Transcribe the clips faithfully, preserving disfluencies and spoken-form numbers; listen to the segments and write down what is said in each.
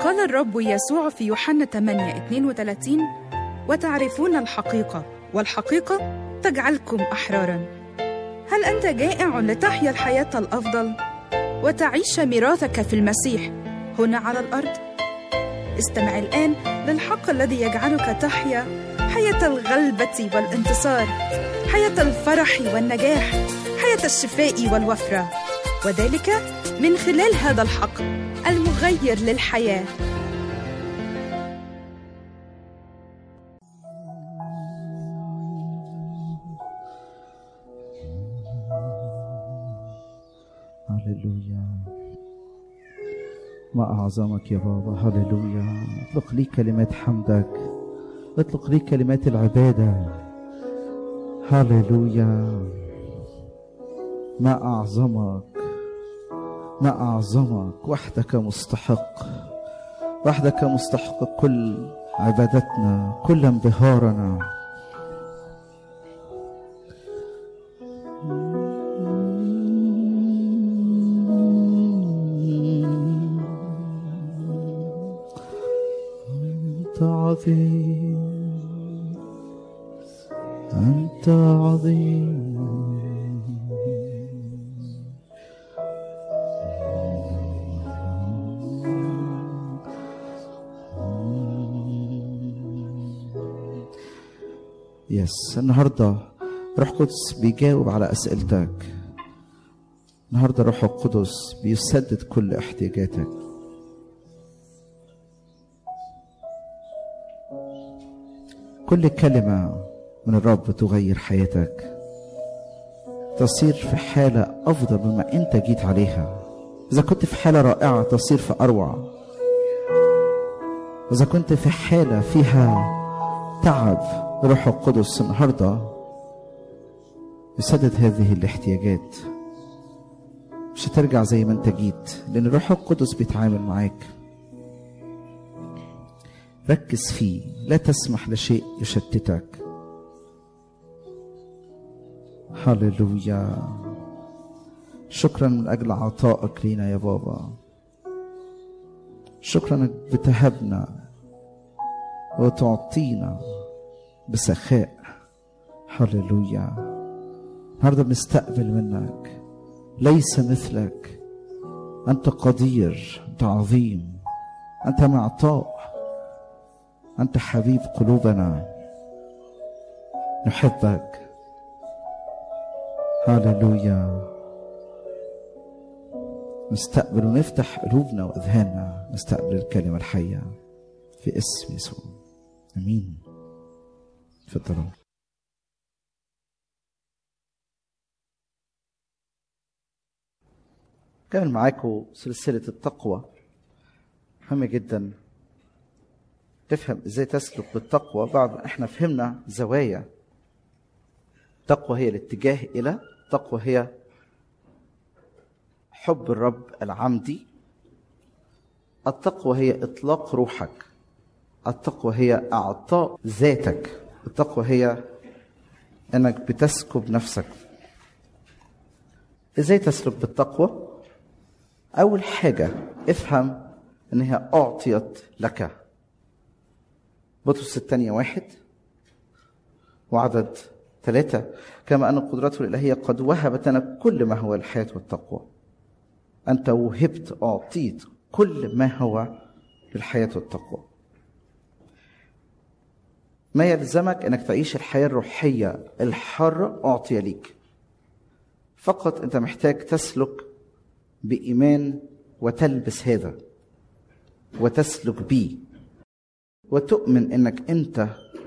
قال الرب يسوع في يوحنا ثمانية اثنين وثلاثين: وتعرفون الحقيقة والحقيقة تجعلكم أحراراً. هل أنت جائع لتحيا الحياة الأفضل وتعيش ميراثك في المسيح هنا على الأرض؟ استمع الآن للحق الذي يجعلك تحيا حياة الغلبة والانتصار، حياة الفرح والنجاح، حياة الشفاء والوفرة، وذلك من خلال هذا الحق المغير للحياة. هللويا، ما أعظمك يا بابا. هللويا، اطلق لي كلمات حمدك، اطلق لي كلمات العبادة. هللويا، ما أعظمك، ما أعظمك. وحدك مستحق، وحدك مستحق كل عبادتنا، كل انبهارنا. أنت عظيم، أنت عظيم، يس. النهارده روح القدس بيجاوب على أسئلتك. النهارده روح القدس بيسدد كل احتياجاتك. كل كلمة من الرب تغير حياتك، تصير في حالة أفضل مما أنت جيت عليها. إذا كنت في حالة رائعة تصير في أروع، إذا كنت في حالة فيها تعب روح القدس النهارده يسدد هذه الاحتياجات. مش هترجع زي ما انت جيت، لأن روح القدس بيتعامل معاك. ركز فيه، لا تسمح لشيء يشتتك. هللويا، شكرا من أجل عطائك لينا يا بابا. شكرا انك بتهبنا وتعطينا بسخاء. هللويا، النهارده بنستقبل منك. ليس مثلك، أنت قدير، أنت عظيم، أنت معطاء، أنت حبيب قلوبنا. نحبك. هللويا، نستقبل ونفتح قلوبنا وأذهاننا، نستقبل الكلمة الحية في اسم يسوع. أمين. تفضلوا. كمل معاكم سلسلة التقوى. مهم جدا تفهم ازاي تسلك بالتقوى. بعد ما احنا فهمنا زوايا التقوى، هي الاتجاه الى التقوى، هي حب الرب العمدي. التقوى هي اطلاق روحك. التقوى هي اعطاء ذاتك. التقوى هي انك بتسكب نفسك. ازاي تسلك بالتقوى؟ اول حاجة افهم انها اعطيت لك. بطرس الثانية واحد وعدد ثلاثة: كما أن قدرته الإلهية قد وهبت لنا كل ما هو الحياة والتقوى. أنت وهبت، أعطيت كل ما هو للحياة والتقوى. ما يلزمك أنك تعيش الحياة الروحية الحارة أعطي ليك. فقط أنت محتاج تسلك بإيمان وتلبس هذا وتسلك بيه وتؤمن أنك أنت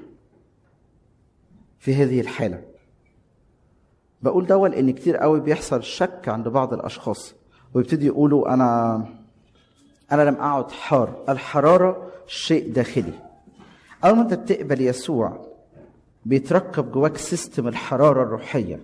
في هذه الحالة. بقول ده لأن كتير قوي بيحصل شك عند بعض الأشخاص ويبتدي يقولوا أنا أنا لم أعد حار. الحرارة شيء داخلي. أول ما أنت بتقبل يسوع بيتركب جواك سيستم الحرارة الروحية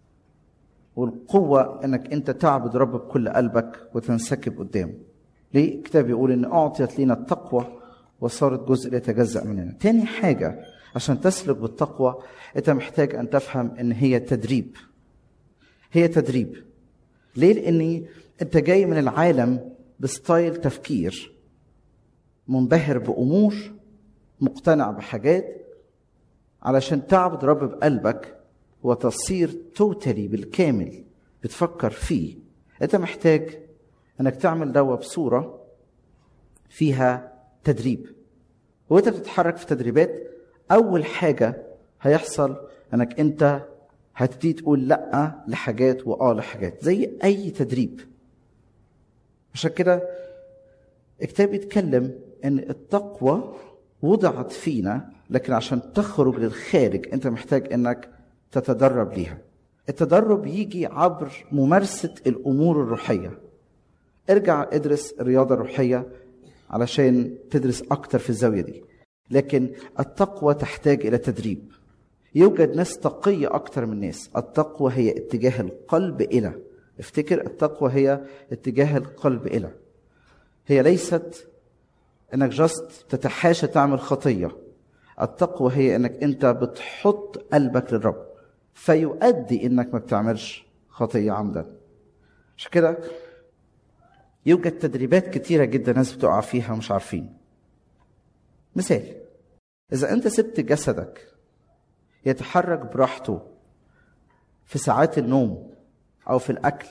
والقوة أنك أنت تعبد رب بكل قلبك وتنسكب قدامه. ليه؟ الكتاب يقول أن أعطيت لنا التقوى وصارت جزء لا يتجزأ مننا. تاني حاجة عشان تسلك بالتقوى أنت محتاج أن تفهم أن هي تدريب. هي تدريب. ليه؟ لأن أنت جاي من العالم بستايل تفكير منبهر بأمور، مقتنع بحاجات، علشان تعبد رب بقلبك وتصير توتالي بالكامل بتفكر فيه. انت محتاج انك تعمل دوا بصورة فيها تدريب. وانت بتتحرك في تدريبات، اول حاجة هيحصل انك انت هتبتدي تقول لا لحاجات واه لحاجات، زي اي تدريب. عشان كده الكتاب بيتكلم ان التقوى وضعت فينا، لكن عشان تخرج للخارج انت محتاج انك تتدرب ليها. التدرب يجي عبر ممارسة الامور الروحية. ارجع ادرس الرياضة الروحية علشان تدرس اكتر في الزاوية دي، لكن التقوى تحتاج الى تدريب. يوجد ناس تقية اكتر من ناس. التقوى هي اتجاه القلب الى، افتكر التقوى هي اتجاه القلب الى، هي ليست انك جست تتحاشى تعمل خطية. التقوى هي انك انت بتحط قلبك للرب فيؤدي انك ما بتعملش خطية عمدا. عشان كده يوجد تدريبات كتيرة جدا ناس بتقع فيها ومش عارفين. مثال، اذا انت سبت جسدك يتحرك براحته في ساعات النوم او في الاكل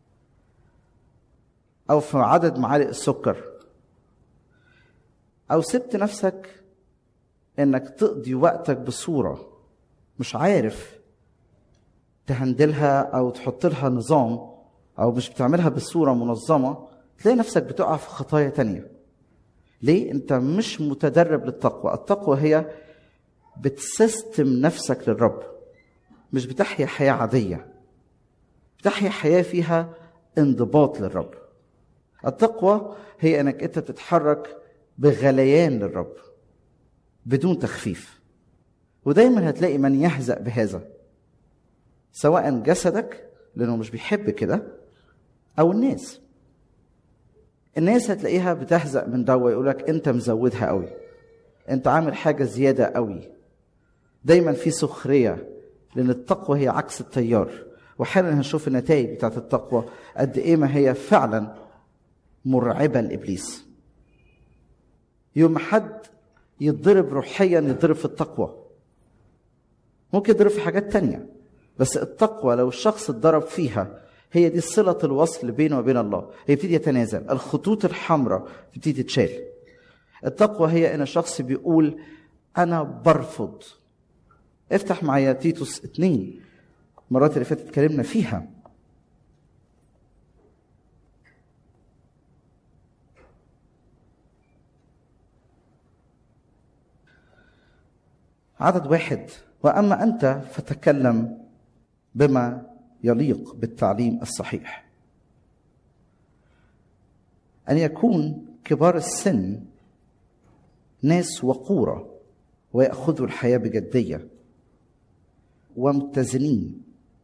او في عدد معالق السكر، او سبت نفسك انك تقضي وقتك بصورة مش عارف تهندلها او تحط لها نظام، او مش بتعملها بصورة منظمة، تلاقي نفسك بتقع في خطايا تانية. ليه؟ انت مش متدرب للتقوى. التقوى هي بتسيستم نفسك للرب، مش بتحيا حياة عادية، بتحيا حياة فيها انضباط للرب. التقوى هي انك انت تتحرك بغليان للرب بدون تخفيف. ودايما هتلاقي من يهزأ بهذا، سواء جسدك لانه مش بيحب كده، او الناس. الناس هتلاقيها بتهزأ من دوا، يقولك انت مزودها قوي، انت عامل حاجة زيادة قوي. دايما في سخرية، لان التقوى هي عكس التيار. وحالا هنشوف النتائج بتاعت التقوى قد ايه ما هي فعلا مرعبة لإبليس. يوم حد يتضرب روحيا يتضرب في التقوى، ممكن يتضرب في حاجات تانية، بس التقوى لو الشخص اتضرب فيها هي دي صلة الوصل بينه وبين الله. يبتدي يتنازل، الخطوط الحمراء تبتدي تتشال. التقوى هي ان الشخص بيقول انا برفض. افتح معايا تيتوس اتنين، مرات اللي فاتت اتكلمنا فيها. عدد واحد، واما انت فتكلم بما يليق بالتعليم الصحيح، ان يكون كبار السن ناس وقورة ويأخذوا الحياة بجدية ومتزنين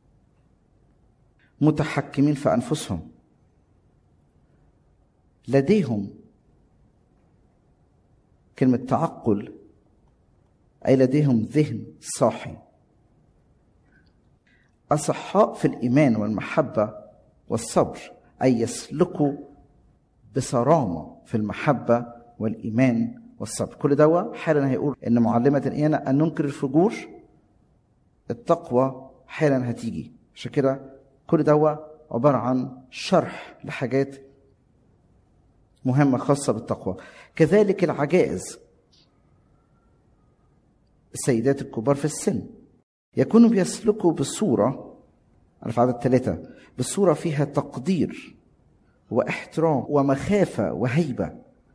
متحكمين في أنفسهم، لديهم كلمة تعقل أي لديهم ذهن صاحي، أصحاء في الإيمان والمحبة والصبر، أي يسلكوا بصرامة في المحبة والإيمان والصبر. كل دوا حالا هيقول إن معلمة إيانا أن ننكر الفجور. التقوى حالا هتيجي. عشان كده كل دوا عبارة عن شرح لحاجات مهمة خاصة بالتقوى. كذلك العجائز، السيدات الكبار في السن، يكونوا بيسلكوا بصورة، أنا في عدد ثلاثة، بصورة فيها تقدير واحترام ومخافة وهيبة،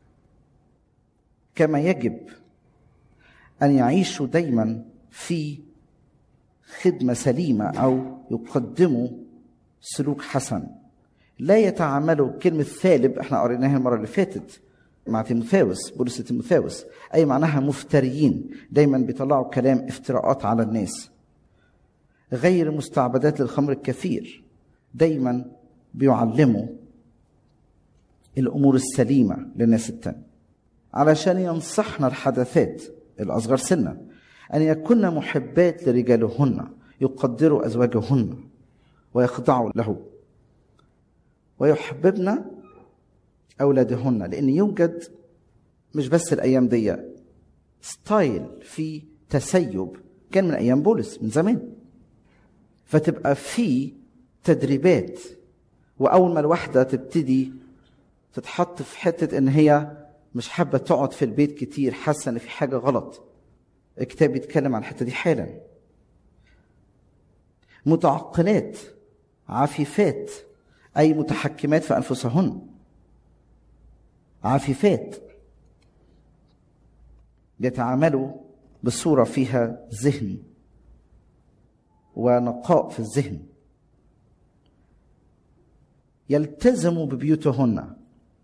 كما يجب أن يعيشوا دايما في خدمة سليمة أو يقدموا سلوك حسن. لا يتعاملوا، كلمة ثالب احنا قريناها المرة اللي فاتت مع تيموثاوس، بولس تيموثاوس، أي معناها مفتريين، دايما بيطلعوا كلام افتراءات على الناس. غير مستعبدات للخمر الكثير، دايما بيعلموا الأمور السليمة للناس التانية، علشان ينصحنا الحدثات الأصغر سنا أن يكون محبات لرجالهن، يقدروا أزواجهن ويخضعوا له، ويحببن أولادهن، لأن يوجد مش بس الأيام دي، ستايل في تسيب كان من أيام بولس من زمان. فتبقى في تدريبات، وأول ما الواحدة تبتدي تتحط في حتة إن هي مش حابة تقعد في البيت كتير، حاسة إن في حاجة غلط، الكتاب بيتكلم عن الحتة دي حالا. متعقلات، عفيفات، أي متحكمات في أنفسهن، عفيفات يتعاملوا بصورة فيها ذهن ونقاء في الذهن، يلتزموا ببيوتهن،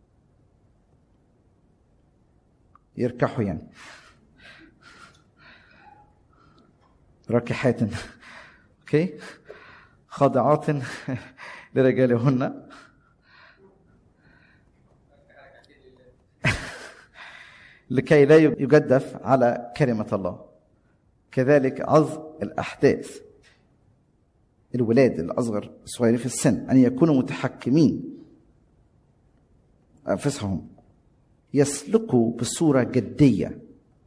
يركحوا يعني راكحات اوكي، خاضعات لرجالهن، لكي لا يجدف على كلمة الله. كذلك عظ الأحداث، الولاد الأصغر الصغيرين في السن، أن يكونوا متحكمين أنفسهم، يسلكوا بصورة جدية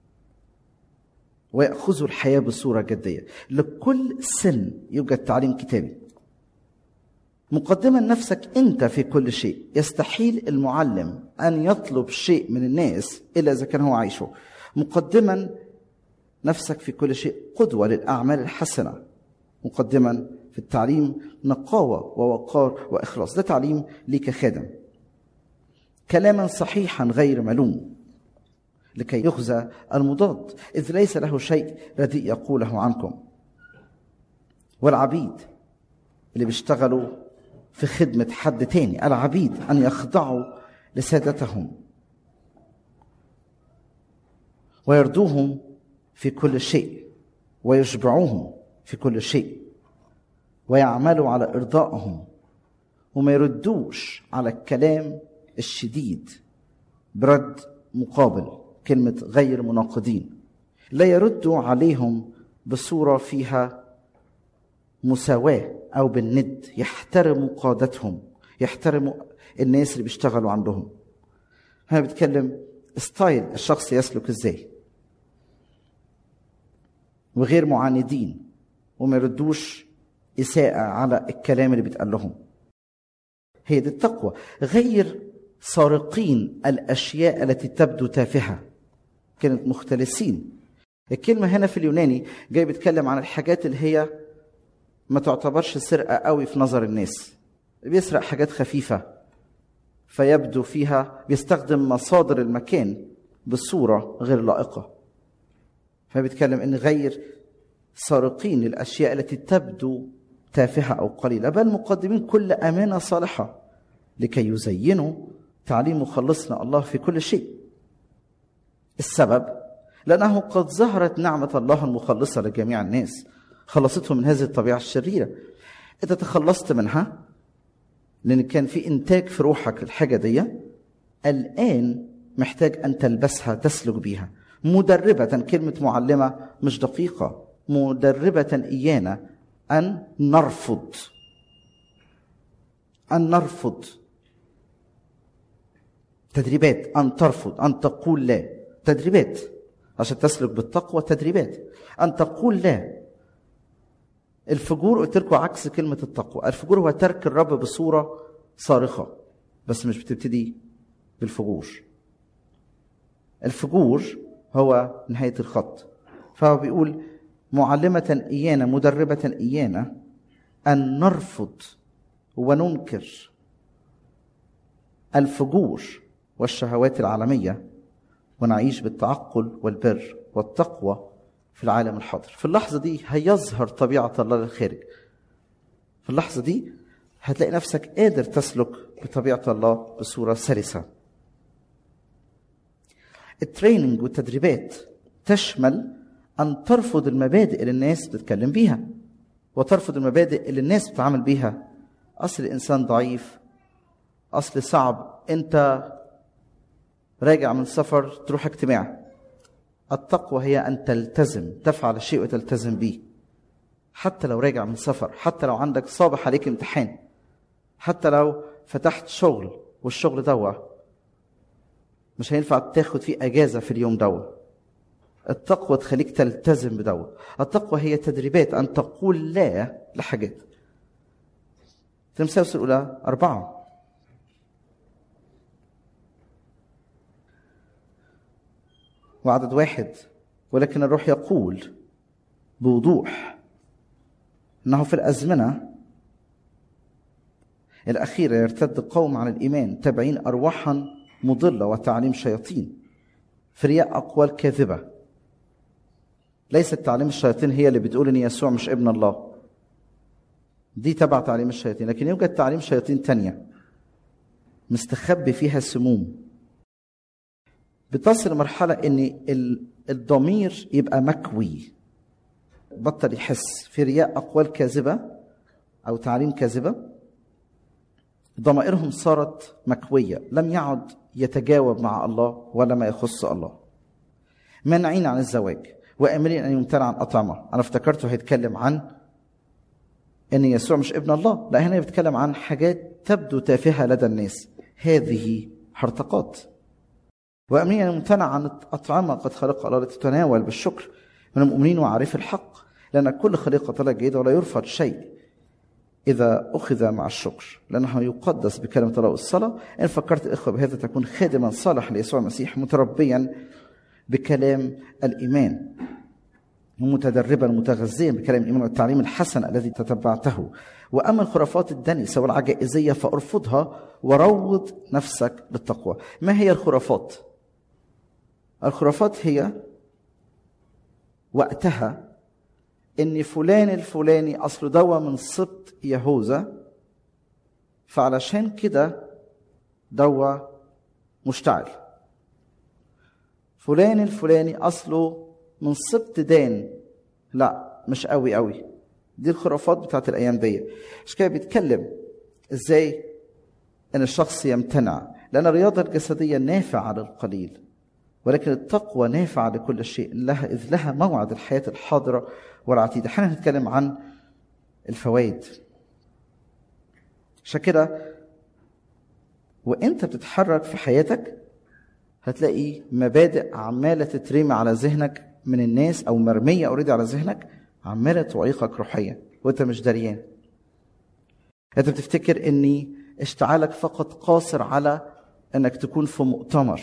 ويأخذوا الحياة بصورة جدية. لكل سن يوجد تعليم كتابي. مقدما نفسك أنت في كل شيء. يستحيل المعلم أن يطلب شيء من الناس إلا إذا كان هو عايشه. مقدما نفسك في كل شيء قدوة للأعمال الحسنة. مقدما في التعليم نقاوة ووقار وإخلاص، ده تعليم ليك خادم. كلاما صحيحا غير ملوم لكي يخزى المضاد، إذ ليس له شيء رديء يقوله عنكم. والعبيد اللي بيشتغلوا في خدمة حد تاني، العبيد أن يخضعوا لسادتهم ويرضوهم في كل شيء ويشبعوهم في كل شيء ويعملوا على إرضائهم، وما يردوش على الكلام الشديد برد مقابل، كلمة غير مناقضين. لا يردوا عليهم بصورة فيها مساواة أو بالند. يحترموا قادتهم، يحترموا الناس اللي بيشتغلوا عندهم. هنا بتكلم ستايل الشخص يسلك ازاي، وغير معاندين، وما يردوش إساءة على الكلام اللي بيتقال لهم. هي دي التقوى. غير سارقين الأشياء التي تبدو تافهة، كانت مختلسين. الكلمة هنا في اليوناني جاي بيتكلم عن الحاجات اللي هي ما تعتبرش سرقة قوي في نظر الناس. بيسرق حاجات خفيفة فيبدو فيها، بيستخدم مصادر المكان بصورة غير لائقة. فبيتكلم ان غير سارقين الأشياء التي تبدو تافهة أو قليلة، بل مقدمين كل أمانة صالحة لكي يزينوا تعليم مخلصنا الله في كل شيء. السبب لأنه قد ظهرت نعمة الله المخلصة لجميع الناس، خلصتهم من هذه الطبيعة الشريرة. إذا تخلصت منها لأن كان في إنتاج في روحك الحاجة دي، الآن محتاج أن تلبسها، تسلك بيها مدربة. كلمة معلمة مش دقيقة. مدربة إيانا أن نرفض أن نرفض تدريبات، أن ترفض، أن تقول لا. تدريبات عشان تسلك بالتقوى، تدريبات أن تقول لا. الفجور قلت لكم عكس كلمة التقوى. الفجور هو ترك الرب بصورة صارخة، بس مش بتبتدي بالفجور. الفجور هو نهاية الخط. فهو بيقول معلمة إيانا، مدربة إيانا أن نرفض وننكر الفجور والشهوات العالمية، ونعيش بالتعقل والبر والتقوى في العالم الحاضر. في اللحظة دي هيظهر طبيعة الله للخارج. في اللحظة دي هتلاقي نفسك قادر تسلك بطبيعة الله بصورة سلسة. التريننج والتدريبات تشمل أن ترفض المبادئ اللي الناس بتتكلم بيها، وترفض المبادئ اللي الناس بتعامل بيها. أصل الإنسان ضعيف، أصل صعب، أنت راجع من سفر تروح اجتماع. التقوى هي أن تلتزم، تفعل الشيء وتلتزم به، حتى لو راجع من سفر، حتى لو عندك صابح عليك امتحان، حتى لو فتحت شغل والشغل دوا مش هينفع تاخد فيه اجازه في اليوم دوت. التقوى تخليك تلتزم بدوت. التقوى هي تدريبات ان تقول لا لحاجات. تمثال الاولى اربعه. وعدد واحد: ولكن الروح يقول بوضوح انه في الازمنه الاخيره يرتد قوم عن الايمان تابعين ارواحا مضله وتعليم شياطين في رياء اقوال كاذبه. ليس تعليم الشياطين هي اللي بتقول ان يسوع مش ابن الله، دي تبع تعليم الشياطين، لكن يوجد تعليم شياطين تانية مستخبي فيها سموم بتصل مرحلة ان الضمير يبقى مكوي، بطل يحس. في رياء اقوال كاذبة او تعليم كاذبة، ضمائرهم صارت مكوية، لم يعد يتجاوب مع الله ولا ما يخص الله. مانعين عن الزواج وامرين ان يمتنع عن اطعمه. انا افتكرته هيتكلم عن ان يسوع مش ابن الله، لا هنا بيتكلم عن حاجات تبدو تافهه لدى الناس، هذه هرطقات. وامرين ان يمتنع عن اطعمه قد خلق الله لتتناول بالشكر من المؤمنين وعارف الحق، لان كل خليقه الله جيده ولا يرفض شيء اذا اخذ مع الشكر، لانه يقدس بكلمه الله والصلاه. ان فكرت الاخوه بهذا تكون خادما صالح ليسوع المسيح، متربيا بكلام الإيمان ومتدربا متغذيا بكلام الإيمان والتعليم الحسن الذي تتبعته. وأما الخرافات الدنيسة والعجائزية فأرفضها وروض نفسك للتقوى. ما هي الخرافات؟ الخرافات هي وقتها إن فلان الفلاني أصله دوا من سبط يهوذا، فعلشان كده دوا مشتعل. فلان الفلاني أصله من سبط دان، لا مش قوي قوي. دي الخرافات بتاعت الأيام دي. مش كده بيتكلم إزاي أن الشخص يمتنع، لأن الرياضة الجسدية نافعة للقليل، ولكن التقوى نافعة لكل شيء لها، إذ لها موعد الحياة الحاضرة والعتيدة. احنا هنتكلم عن الفوائد. عشان كده وانت بتتحرك في حياتك هتلاقي مبادئ عمالة تترمي على ذهنك من الناس، أو مرمية أوريدي على ذهنك، عمالة تعيقك روحيا وانت مش دريان. انت بتفتكر ان اشتعالك فقط قاصر على انك تكون في مؤتمر،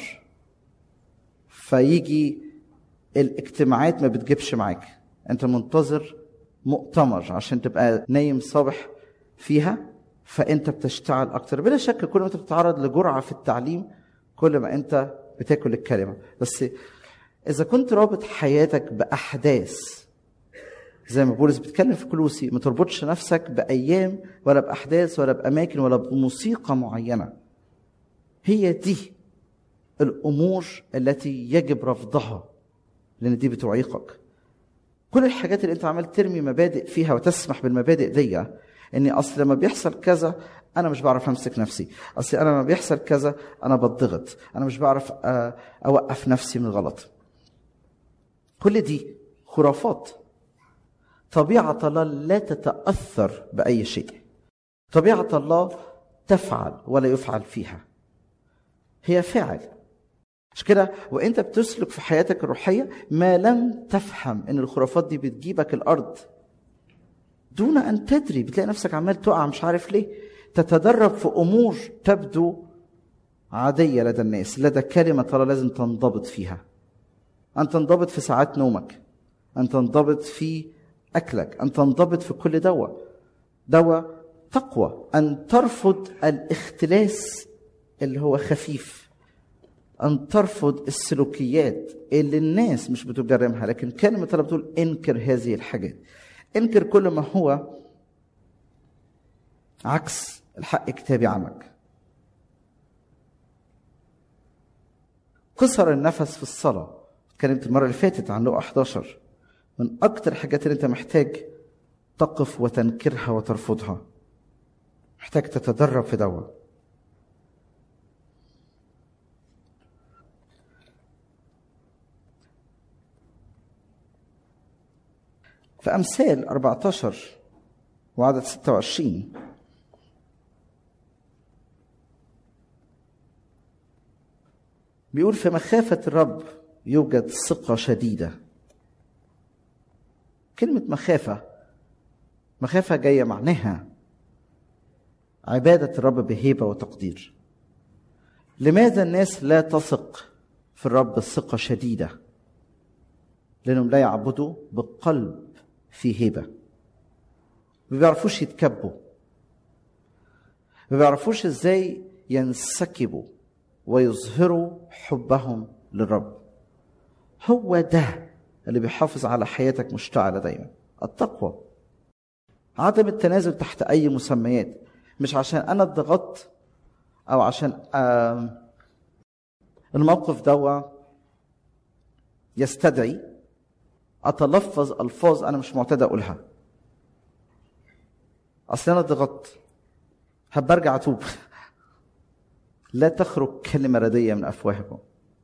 فيجي الاجتماعات ما بتجيبش معاك، انت منتظر مؤتمر عشان تبقى نايم صبح فيها، فانت بتشتعل اكتر. بلا شك كل ما انت بتتعرض لجرعة في التعليم كل ما انت بتاكل الكلمة. بس اذا كنت رابط حياتك باحداث زي ما بولس بيتكلم في كولوسي، ما تربطش نفسك بايام ولا باحداث ولا باماكن ولا بموسيقى معينة. هي دي الامور التي يجب رفضها، لان دي بتعيقك. كل الحاجات اللي انت عمال ترمي مبادئ فيها وتسمح بالمبادئ دي، اني اصل لما بيحصل كذا انا مش بعرف امسك نفسي، اصل انا لما بيحصل كذا انا بتضغط، انا مش بعرف اوقف نفسي من الغلط. كل دي خرافات. طبيعة الله لا تتأثر بأي شيء. طبيعة الله تفعل ولا يفعل فيها، هي فاعل. مش كده وانت بتسلك في حياتك الروحية ما لم تفهم ان الخرافات دي بتجيبك الارض دون ان تدري، بتلاقي نفسك عمال تقع مش عارف ليه. تتدرب في امور تبدو عادية لدى الناس، لدى كلمة الله لازم تنضبط فيها. ان تنضبط في ساعات نومك، ان تنضبط في اكلك، ان تنضبط في كل دواء. دواء تقوى، ان ترفض الاختلاس اللي هو خفيف، أن ترفض السلوكيات اللي الناس مش بتجرمها، لكن كلمة الله بتقول انكر هذه الحاجات. انكر كل ما هو عكس الحق كتابي عنك. قصر النفس في الصلاة، اتكلمت المرة اللي فاتت عن لقا إحدى عشر، من أكتر الحاجات اللي أنت محتاج تقف وتنكرها وترفضها. محتاج تتدرب في دوا. في أمثال أربعة عشر وعدد ستة وعشرين بيقول في مخافة الرب يوجد ثقة شديدة. كلمة مخافة مخافة جاية معناها عبادة الرب بهيبة وتقدير. لماذا الناس لا تثق في الرب الثقة شديدة؟ لأنهم لا يعبدوا بقلب في هيبة. ما بيعرفوش يتكبوا، ما بيعرفوش ازاي ينسكبوا ويظهروا حبهم للرب. هو ده اللي بيحافظ على حياتك مشتعلة دايما، التقوى، عدم التنازل تحت أي مسميات. مش عشان أنا اتضغطت أو عشان الموقف دوا يستدعي أتلفظ ألفاظ أنا مش معتاد أقولها. أصل أنا اتضغطت هبرجع أتوب. لا تخرج كلمة ردية من أفواهكم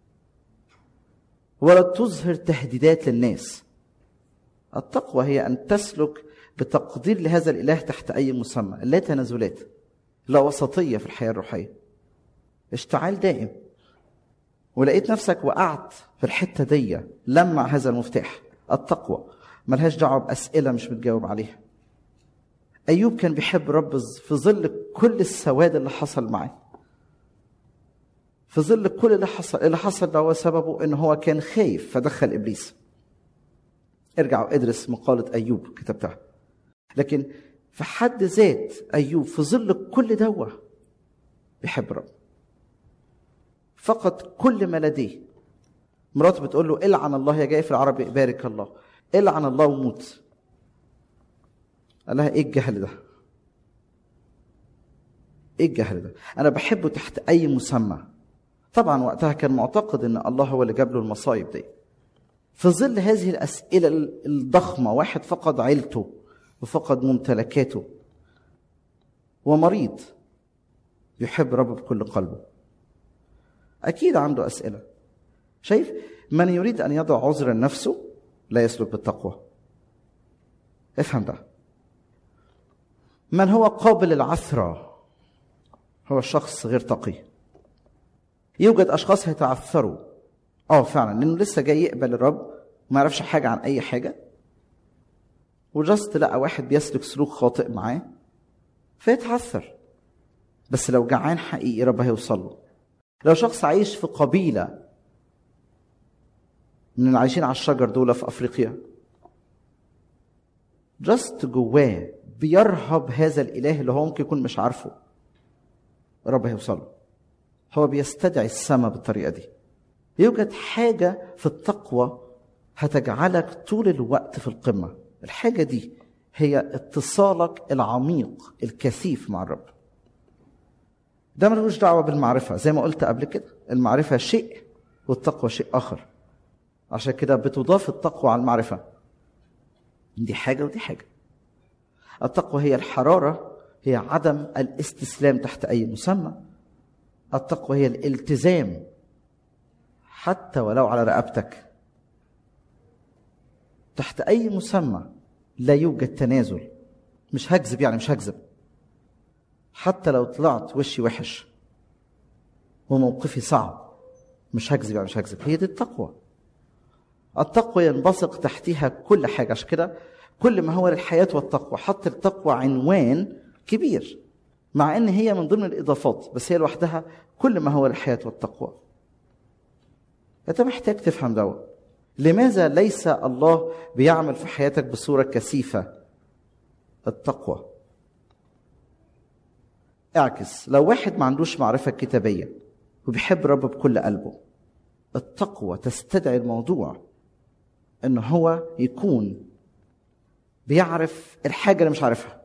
ولا تظهر تهديدات للناس. التقوى هي أن تسلك بتقدير لهذا الإله تحت أي مسمى، لا تنازلات، لا وسطية في الحياة الروحية، اشتعال دائم. ولقيت نفسك وقعت في الحتة دي، لمع هذا المفتاح. التقوى ملهاش دعوة بأسئلة مش بتجاوب عليها. أيوب كان بيحب رب في ظل كل السواد اللي حصل معاه، في ظل كل اللي حصل. اللي حصل ده هو سببه إن هو كان خايف فدخل إبليس. ارجعوا ادرس مقالة أيوب كتبتها. لكن في حد ذات أيوب في ظل كل دوة بيحب رب، فقط كل ما لديه. مراته بتقول له العن الله يا جاي في العربي بارك الله، العن الله وموت. قال لها ايه الجهل ده؟ ايه الجهل ده؟ انا بحبه تحت اي مسمى. طبعا وقتها كان معتقد ان الله هو اللي جاب له المصايب دي. في ظل هذه الاسئله الضخمه، واحد فقد عيلته وفقد ممتلكاته ومريض، يحب رب بكل قلبه. اكيد عنده اسئله. شايف؟ من يريد ان يضع عذرا لنفسه لا يسلك بالتقوى. افهم ده. من هو قابل للعثرة هو الشخص غير تقي. يوجد اشخاص هيتعثروا اه فعلا لانه لسه جاي يقبل الرب وما يعرفش حاجه عن اي حاجه، وجست لقى واحد بيسلك سلوك خاطئ معاه فيتعثر. بس لو جعان حقيقي رب هيوصل له. لو شخص عايش في قبيله من اللي عايشين على الشجر دول في افريقيا، جست جواه بيرهب هذا الاله اللي هو ممكن يكون مش عارفه، رب هيوصل له. هو بيستدعي السماء بالطريقه دي. يوجد حاجه في التقوى هتجعلك طول الوقت في القمه. الحاجه دي هي اتصالك العميق الكثيف مع الرب. ده ملوش دعوه بالمعرفه، زي ما قلت قبل كده، المعرفه شيء والتقوى شيء اخر. عشان كده بتضاف التقوى على المعرفه. دي حاجه ودي حاجه. التقوى هي الحراره، هي عدم الاستسلام تحت اي مسمى. التقوى هي الالتزام حتى ولو على رقبتك تحت اي مسمى. لا يوجد تنازل. مش هكذب، يعني مش هكذب حتى لو طلعت وشي وحش وموقفي صعب، مش هكذب يعني مش هكذب. هي دي التقوى. التقوى ينبثق تحتها كل حاجه. عشان كده كل ما هو للحياه والتقوى، حط التقوى عنوان كبير مع ان هي من ضمن الاضافات، بس هي لوحدها كل ما هو للحياه والتقوى. انت محتاج تفهم ده. لماذا ليس الله بيعمل في حياتك بصوره كثيفه؟ التقوى. اعكس، لو واحد ما عندوش معرفه كتابيه وبيحب رب بكل قلبه، التقوى تستدعي الموضوع ان هو يكون بيعرف الحاجه اللي مش عارفها،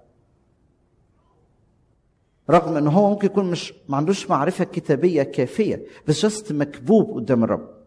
رغم ان هو ممكن يكون مش ما عندوش معرفه كتابيه كافيه، بس جست مكبوب قدام الرب،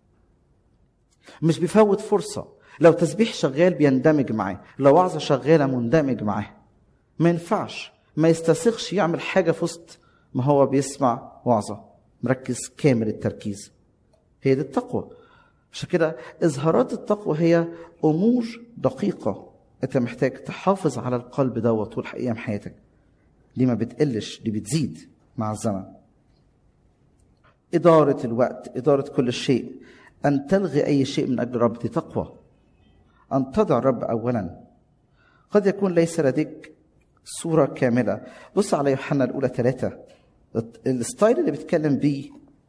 مش بيفوت فرصه. لو تسبيح شغال بيندمج معاه، لو وعظه شغاله مندمج معاه. ما ينفعش ما يستسيغش يعمل حاجه في وسط ما هو بيسمع وعظه، مركز كامل التركيز. هي دي التقوى. عشان كده اظهارات التقوى هي امور دقيقه انت محتاج تحافظ على القلب دوت طول ايام حياتك. دي ما بتقلش، دي بتزيد مع الزمن. إدارة الوقت، إدارة كل شيء، أن تلغي أي شيء من أجل الرب، دي تقوى. أن تضع الرب أولا. قد يكون ليس لديك صورة كاملة. بص على يوحنا الأولى ثلاثة، الستايل اللي بيتكلم بيه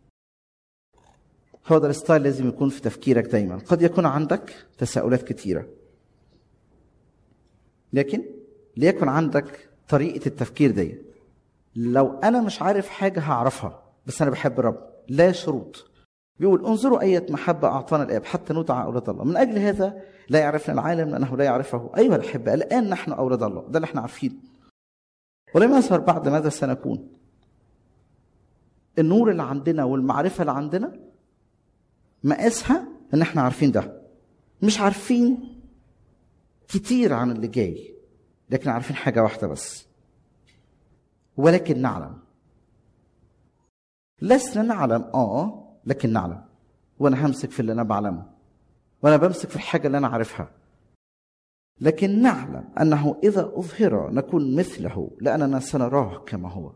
هو ده الستايل لازم يكون في تفكيرك دايما. قد يكون عندك تساؤلات كتيرة، لكن ليكن عندك طريقة التفكير دي. لو أنا مش عارف حاجة هعرفها، بس أنا بحب الرب، لا شروط. بيقول انظروا أية محبة أعطانا الآب حتى ندعى أولاد الله، من أجل هذا لا يعرفنا العالم لأنه لا يعرفه. أيها الأحبة، الآن نحن أولاد الله، ده اللي احنا عارفين، ولم يظهر بعد ماذا سنكون. النور اللي عندنا والمعرفة اللي عندنا مقاسها ان احنا عارفين ده. مش عارفين كتير عن اللي جاي، لكن عارفين حاجة واحدة بس، ولكن نعلم. لسنا نعلم اه لكن نعلم. وانا همسك في اللي انا بعلمه، وانا بمسك في الحاجة اللي انا عارفها، لكن نعلم انه اذا اظهر نكون مثله لاننا سنراه كما هو.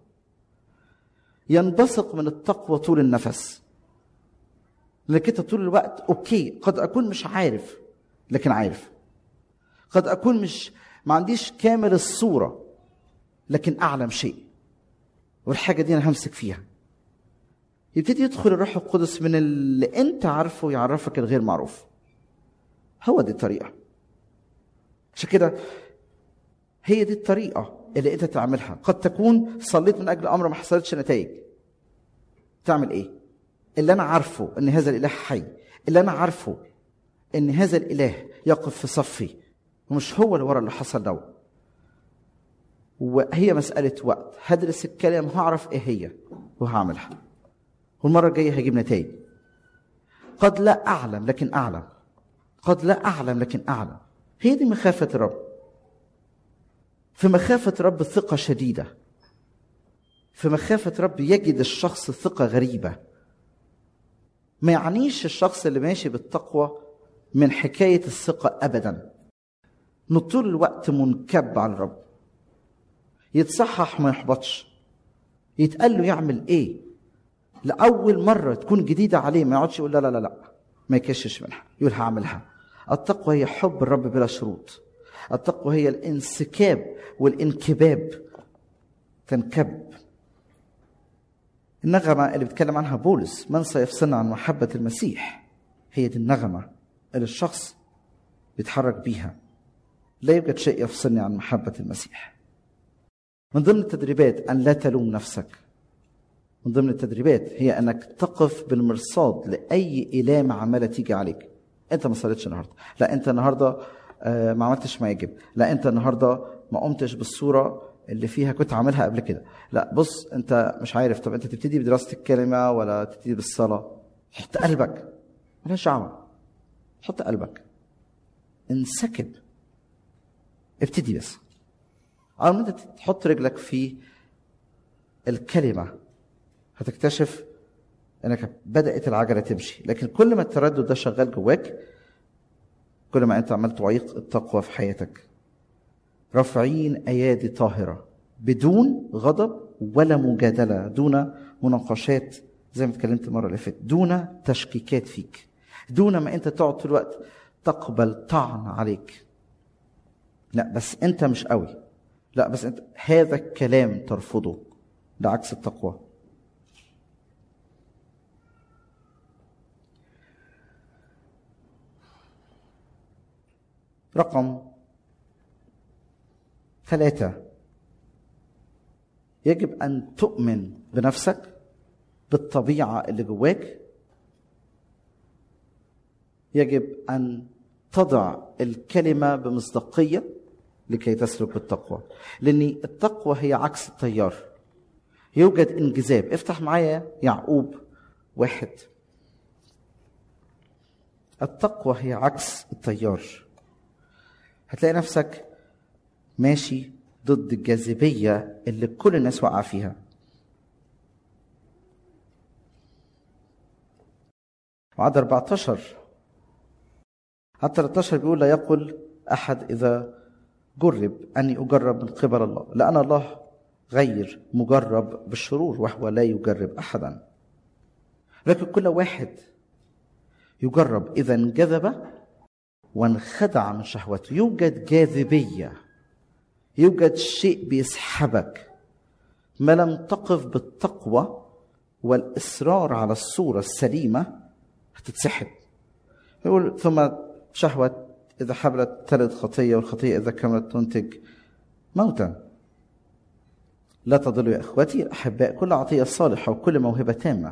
ينبثق من التقوى طول النفس، لكن طول الوقت اوكي. قد اكون مش عارف لكن عارف، قد اكون مش ما عنديش كامل الصورة لكن اعلم شيء، والحاجة دي انا همسك فيها. يبتدي يدخل الروح القدس من اللي انت عارفه يعرفك الغير معروف. هو دي الطريقة. عشان كده هي دي الطريقة اللي انت تعملها. قد تكون صليت من اجل امر ما حصلتش نتائج، تعمل ايه؟ اللي انا عارفه ان هذا الاله حي، اللي انا عارفه ان هذا الاله يقف في صفي، ومش هو اللي ورا اللي حصل ده. وهي مسألة وقت. هدرس الكلام، هعرف ايه هي وهعملها، والمرة الجاية هجيب نتائج. قد لا اعلم لكن اعلم، قد لا اعلم لكن اعلم. هي دي مخافة الرب. في مخافة رب ثقة شديدة. في مخافة رب يجد الشخص ثقة غريبة. ما يعنيش الشخص اللي ماشي بالتقوى من حكاية الثقة أبدا. طول الوقت منكب على الرب، يتصحح ما يحبطش، يتقال له يعمل ايه لأول مرة تكون جديدة عليه، ما يقعدش يقول لا لا لا لا، ما يكشش منها، يقول هعملها. التقوى هي حب الرب بلا شروط. التقوى هي الانسكاب والانكباب. تنكب. النغمة اللي بيتكلم عنها بولس، من سيفصلنا عن محبة المسيح، هي دي النغمة اللي الشخص بيتحرك بيها. لا يوجد شيء يفصلني عن محبة المسيح. من ضمن التدريبات أن لا تلوم نفسك. من ضمن التدريبات هي أنك تقف بالمرصاد لأي إلام عمالة تيجي عليك. أنت ما صليتش النهاردة، لا أنت النهاردة ما عملتش ما يجب، لا أنت النهاردة ما قمتش بالصورة اللي فيها كنت عاملها قبل كده، لا بص أنت مش عارف. طب أنت تبتدي بدراسة الكلمة ولا تبتدي بالصلاة؟ حط قلبك، مالهاش دعوة. حط قلبك، انسكب، ابتدي بس. أول ما أنت تحط رجلك في الكلمة هتكتشف أنك بدأت العجلة تمشي. لكن كل ما التردد ده شغال جواك، كل ما أنت عمال تعيق التقوى في حياتك. رافعين أيادي طاهرة بدون غضب ولا مجادلة، دون مناقشات زي ما اتكلمت المرة اللي فاتت، دون تشكيكات فيك، دون ما أنت تقعد طول الوقت تقبل طعن عليك. لا بس أنت مش قوي، لا بس أنت هذا الكلام ترفضه، ده عكس التقوى. رقم ثلاثة، يجب أن تؤمن بنفسك، بالطبيعة اللي جواك. يجب أن تضع الكلمة بمصداقية لكي تسلك بالتقوى، لأن التقوى هي عكس التيار. يوجد انجذاب. افتح معايا يعقوب واحد. التقوى هي عكس التيار. هتلاقي نفسك ماشي ضد الجاذبية اللي كل الناس وقع فيها. وعد أربعتاشر عد ثلاثة عشر بيقول لا يقل أحد إذا جرب أني أجرب من قبل الله، لأن الله غير مجرب بالشرور وهو لا يجرب أحدا. لكن كل واحد يجرب إذا انجذب وانخدع من شهوته. يوجد جاذبية، يوجد شيء بيسحبك ما لم تقف بالتقوى والإصرار على الصورة السليمة هتتسحب. يقول ثم شهوة إذا حبلت تلد خطية، والخطية إذا كملت تنتج موتا. لا تضلوا يا إخوتي الأحباء، كل عطية صالحة وكل موهبة تامة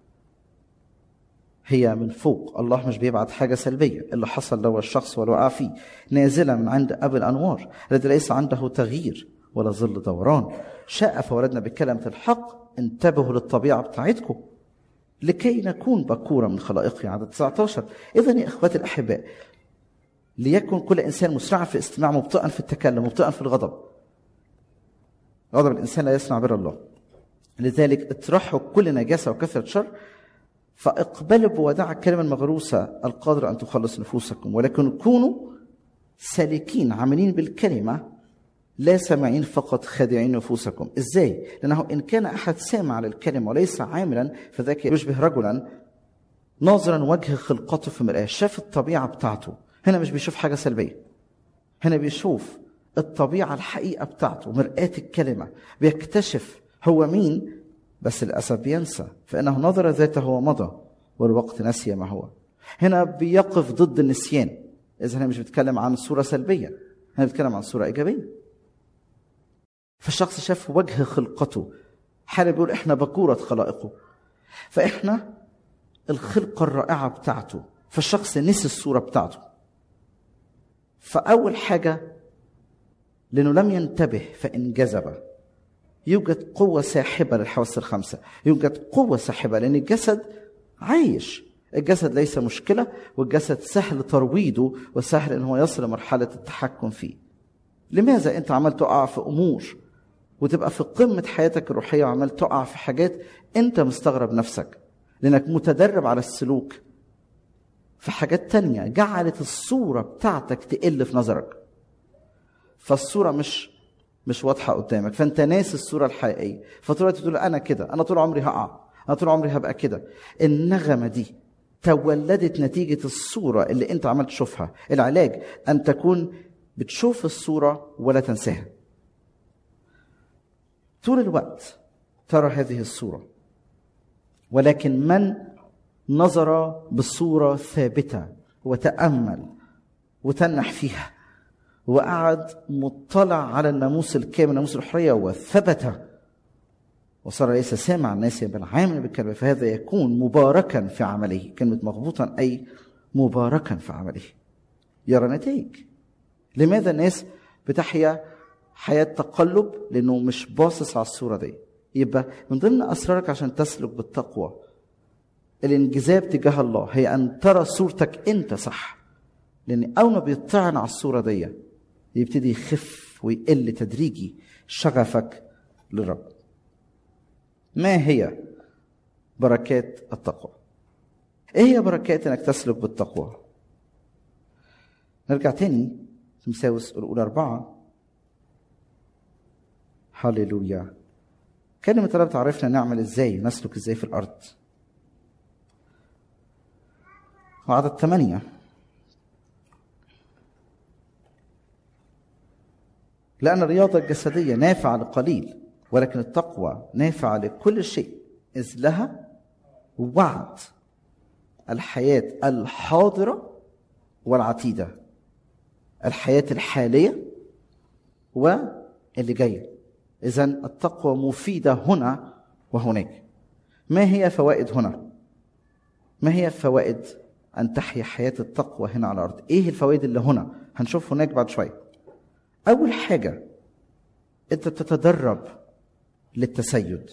هي من فوق. الله مش بيبعت حاجة سلبية. اللي حصل لو الشخص والوقع فيه نازلة من عند أبي الأنوار الذي ليس عنده تغيير ولا ظل دوران. شاء فوردنا بكلمة الحق انتبهوا للطبيعة بتاعتكم لكي نكون بكورة من خلائقه. عدد تسعة عشر. إذن يا إخوتي الأحباء، ليكن كل إنسان مسرعا في الاستماع، مبطئا في التكلم، مبطئا في الغضب. غضب الإنسان لا يصنع بر الله. لذلك اطرحوا كل نجاسة وكثرة شر، فاقبلوا بوداع الكلمة المغروسة القادرة أن تخلص نفوسكم، ولكن كونوا سالكين عاملين بالكلمة لا سامعين فقط خادعين نفوسكم. إزاي؟ لأنه إن كان أحد سامع للكلمة وليس عاملا فذاك يشبه رجلا ناظرا وجه خلقته في مرآة. شاف الطبيعة بتاعته. هنا مش بيشوف حاجة سلبية، هنا بيشوف الطبيعة الحقيقة بتاعته، مرآة الكلمة. بيكتشف هو مين، بس للأسف بينسى، فإنه نظر ذاته ومضى والوقت نسي ما هو. هنا بيقف ضد النسيان. إذا هنا مش بيتكلم عن صورة سلبية، هنا بيتكلم عن صورة إيجابية. فالشخص شاف وجه خلقته. حالة بيقول إحنا بكورة خلائقه، فإحنا الخلقة الرائعة بتاعته. فالشخص نسي الصورة بتاعته. فأول حاجة لأنه لم ينتبه فانجذب. يوجد قوة ساحبة للحواس الخمسة، يوجد قوة ساحبة لأن الجسد عايش. الجسد ليس مشكلة، والجسد سهل ترويضه وسهل أنه هو يصل لمرحلة التحكم فيه. لماذا أنت عمال تقع في أمور وتبقى في قمة حياتك الروحية وعمال تقع في حاجات أنت مستغرب نفسك؟ لأنك متدرب على السلوك في حاجات تانية جعلت الصورة بتاعتك تقل في نظرك. فالصورة مش مش واضحة قدامك، فأنت ناسي الصورة الحقيقية. فطول تقول أنا كده، أنا طول عمري هقع، أنا طول عمري هبقى كده. النغمة دي تولدت نتيجة الصورة اللي أنت عمال تشوفها. العلاج أن تكون بتشوف الصورة ولا تنساها. طول الوقت ترى هذه الصورة، ولكن من نظر بصورة ثابتة وتأمل وتنح فيها وقعد مطلع على الناموس الكامل، ناموس الحرية، وثبت وصار ليس سامع الناس بل عامل بالكلمة، فهذا يكون مباركا في عمله. كلمة مغبوطا أي مباركا في عمله، يرى نتائج. لماذا الناس بتحيا حياة تقلب؟ لأنه مش باصص على الصورة دي. يبقى من ضمن أسرارك عشان تسلك بالتقوى الانجذاب تجاه الله هي أن ترى صورتك أنت صح. لأن أول ما بيطعن على الصورة دي يبتدي يخف ويقل تدريجي شغفك للرب. ما هي بركات التقوى؟ ايه هي بركات انك تسلك بالتقوى؟ نرجع تاني تمساوس الاولى اربعة. هاليلويا. كلمة الله بتعرفنا نعمل ازاي، نسلك ازاي في الارض. وعدد ثمانية، لأن الرياضة الجسدية نافعة لقليل، ولكن التقوى نافعة لكل شيء، إذ لها وعد الحياة الحاضرة والعتيدة، الحياة الحالية واللي جاية. إذن التقوى مفيدة هنا وهناك. ما هي فوائد هنا؟ ما هي فوائد أن تحيا حياة التقوى هنا على الأرض؟ إيه الفوائد اللي هنا؟ هنشوف هناك بعد شوية. أول حاجة أنت بتتدرب للتسيد.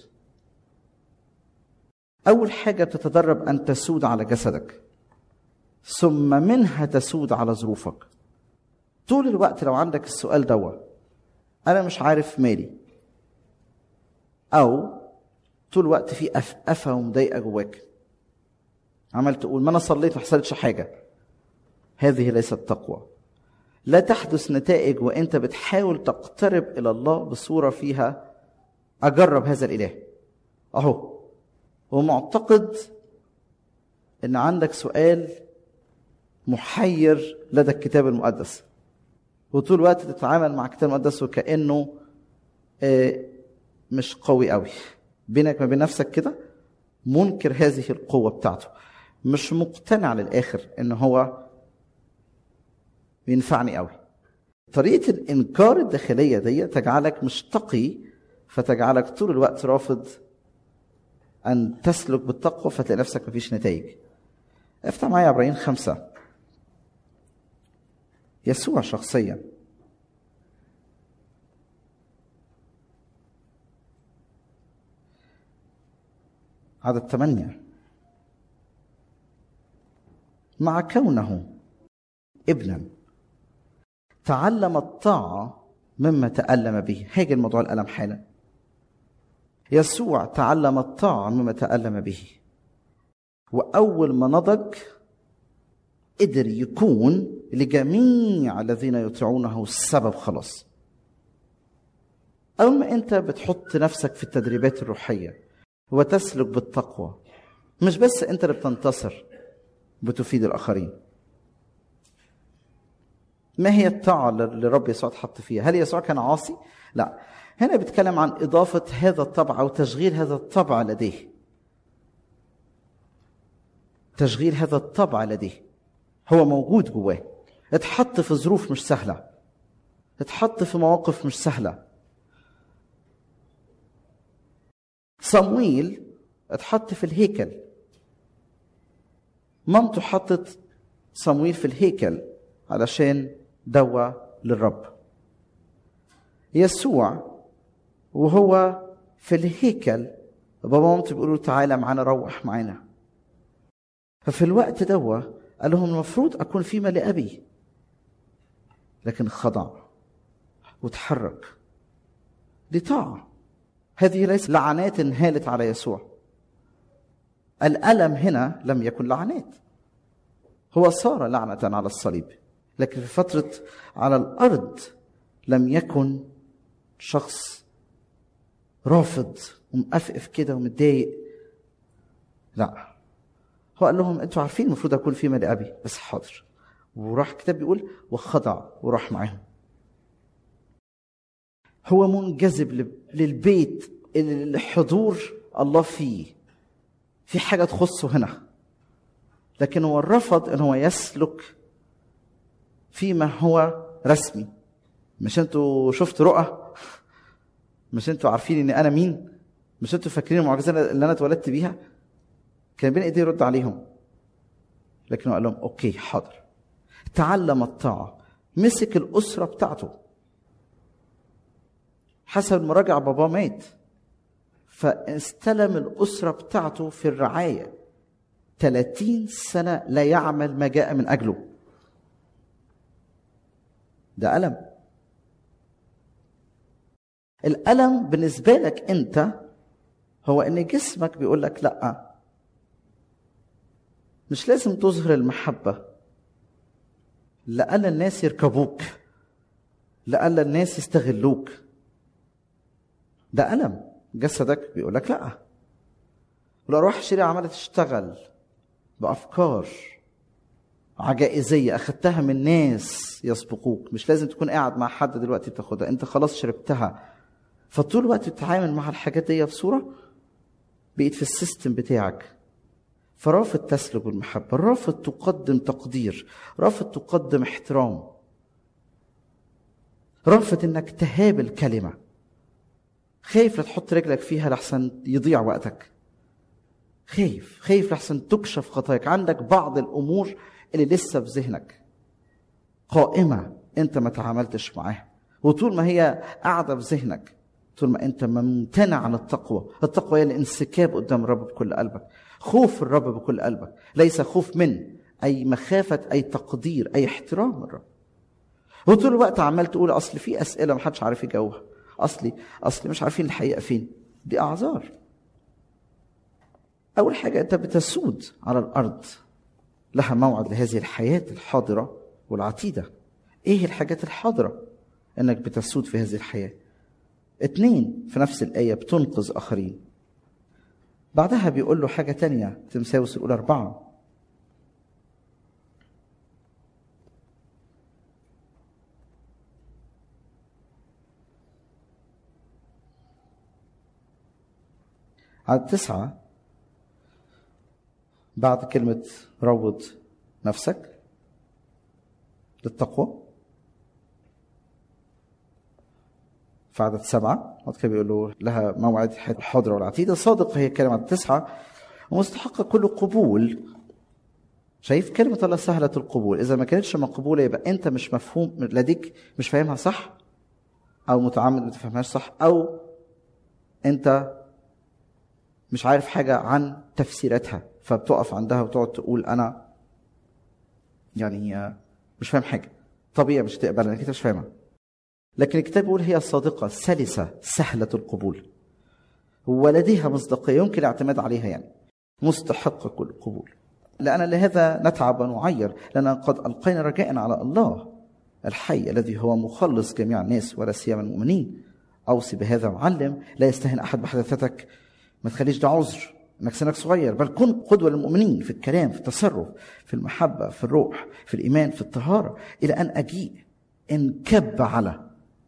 أول حاجة بتتدرب أن تسود على جسدك، ثم منها تسود على ظروفك. طول الوقت لو عندك السؤال دوا، أنا مش عارف مالي، أو طول الوقت في أفأفة ومضايقة جواك، عمال تقول ما أنا صليت ما حصلتش حاجة، هذه ليست تقوى. لا تحدث نتائج وأنت بتحاول تقترب إلى الله بصورة فيها أجرب هذا الإله أهو، ومعتقد ان عندك سؤال محير لدى الكتاب المقدس، وطول الوقت تتعامل مع الكتاب المقدس وكأنه مش قوي قوي، بينك ما بين نفسك كده منكر هذه القوة بتاعته، مش مقتنع للآخر ان هو بينفعني قوي. طريقة الإنكار الداخلية دي تجعلك مش تقي، فتجعلك طول الوقت رافض أن تسلك بالتقوى، فتلاقي نفسك مفيش نتائج. افتح معايا عبرين خمسة. يسوع شخصيا عدد ثمانية، مع كونه ابنا تعلم الطاعة مما تألم به. هاجي الموضوع الألم حالا. يسوع تعلم الطاعة مما تألم به، وأول ما نضج قدر يكون لجميع الذين يطيعونه السبب خلاص. أول ما أنت بتحط نفسك في التدريبات الروحية وتسلك بالتقوى، مش بس أنت اللي بتنتصر، بتفيد الآخرين. ما هي الطاعة اللي رب يسوع اتحط فيها؟ هل يسوع كان عاصي؟ لا، هنا بيتكلم عن إضافة هذا الطبع أو تشغيل هذا الطبع لديه. تشغيل هذا الطبع لديه، هو موجود جواه، اتحط في ظروف مش سهلة، اتحط في مواقف مش سهلة. صمويل اتحط في الهيكل، مامته حطت صمويل في الهيكل علشان دواء للرب. يسوع وهو في الهيكل بابا مامته بيقولوا تعالى معانا، روح معانا. ففي الوقت دواء قال لهم المفروض أكون فيما لأبي، لكن خضع وتحرك. دي طاعة. هذه ليس لعنات انهالت على يسوع. الألم هنا لم يكن لعنات، هو صار لعنة على الصليب، لكن في فترة على الأرض لم يكن شخص رافض ومقفقف كده ومتضايق. لا، هو قال لهم انتوا عارفين المفروض اكون فيما لأبي، بس حاضر. وراح الكتاب بيقول وخضع وراح معاهم. هو منجذب للبيت اللي حضور الله فيه، في حاجة تخصه هنا، لكن هو رفض ان هو يسلك فيما هو رسمي. مش انتوا شفتوا رؤى؟ مش انتوا عارفين ان انا مين؟ مش انتوا فاكرين المعجزة اللي انا اتولدت بيها؟ كان بين ايديه يرد عليهم، لكنه قال لهم اوكي حاضر. تعلم الطاعة، مسك الأسرة بتاعته. حسب المراجع بابا مات، فاستلم الأسرة بتاعته في الرعاية. ثلاثين سنة لا يعمل ما جاء من أجله. ده ألم. الألم بالنسبة لك أنت هو أن جسمك بيقول لك لأ، مش لازم تظهر المحبة لألا الناس يركبوك، لألا الناس يستغلوك. ده ألم. جسدك بيقول لك لأ. والأرواح الشريرة عمالة تشتغل بأفكار عجائزية أخدتها من ناس يسبقوك. مش لازم تكون قاعد مع حد دلوقتي بتاخدها، أنت خلاص شربتها. فطول الوقت بتتعامل مع الحاجات دي بصورة بقيت في السيستم بتاعك. فرافض تسلك بالمحبة، رافض تقدم تقدير، رافض تقدم احترام، رافض انك تهاب الكلمة، خايف لا تحط رجلك فيها لحسن يضيع وقتك، خايف خايف لحسن تكشف خطاياك. عندك بعض الأمور اللي لسه في ذهنك قائمة انت ما تعاملتش معاها، وطول ما هي قاعدة في ذهنك، طول ما انت ممتنع عن التقوى. التقوى هي الانسكاب قدام الرب بكل قلبك، خوف الرب بكل قلبك، ليس خوف من اي مخافة اي تقدير اي احترام الرب. وطول الوقت عمال تقول اصل في اسئلة محدش عارف يجاوبها، اصلي اصلي مش عارفين الحقيقة فين. دي اعذار. اول حاجة انت بتسود على الارض، لها موعد لهذه الحياة الحاضرة والعتيدة. ايه الحاجات الحاضرة؟ انك بتسود في هذه الحياة. اتنين، في نفس الآية بتنقذ آخرين. بعدها بيقول له حاجة تانية، تمساوس الأولى أربعة، عدد تسعة بعد كلمة روض نفسك للتقوى، في عدد سبعة بعد كده بيقولوا لها موعد الحاضرة والعتيدة، صادق هي كلمة تسعة ومستحقة كل قبول. شايف كلمة الله سهلة القبول، إذا ما كانتش مقبولة يبقى أنت مش مفهوم لديك، مش فاهمها صح، أو متعمد ما تفهمهاش صح، أو أنت مش عارف حاجة عن تفسيراتها فبتقف عندها وتقعد تقول أنا يعني مش فاهم حاجة. طبيعي مش تقبل لأنك أنت مش فاهمها. لكن الكتاب يقول هي صادقة سلسة سهلة القبول ولديها مصداقية يمكن الاعتماد عليها، يعني مستحقة كل قبول. لأن لهذا نتعب ونعير، لأن قد ألقينا رجاء على الله الحي الذي هو مخلص جميع الناس ولا سيما المؤمنين. أوصي بهذا وعلم، لا يستهن أحد بحدثتك. ما تخليش ده عذر انك سنك صغير، بل كن قدوة للمؤمنين في الكلام، في التصرف، في المحبة، في الروح، في الإيمان، في الطهارة، إلى أن أجيء. انكب على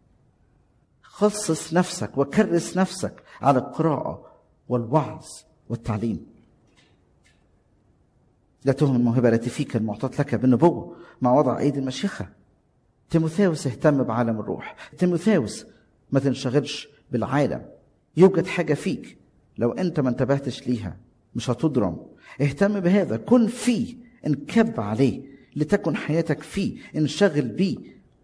خصص نفسك وكرس نفسك على القراءة والوعظ والتعليم. لا تهم الموهبة التي فيك المعطاة لك بالنبوة مع وضع أيدي المشيخة. تيموثاوس اهتم بعالم الروح. تيموثاوس ما تنشغلش بالعالم. يوجد حاجة فيك لو أنت ما انتبهتش ليها مش هتضرم. اهتم بهذا، كن فيه، انكب عليه، لتكن حياتك فيه، انشغل بيه،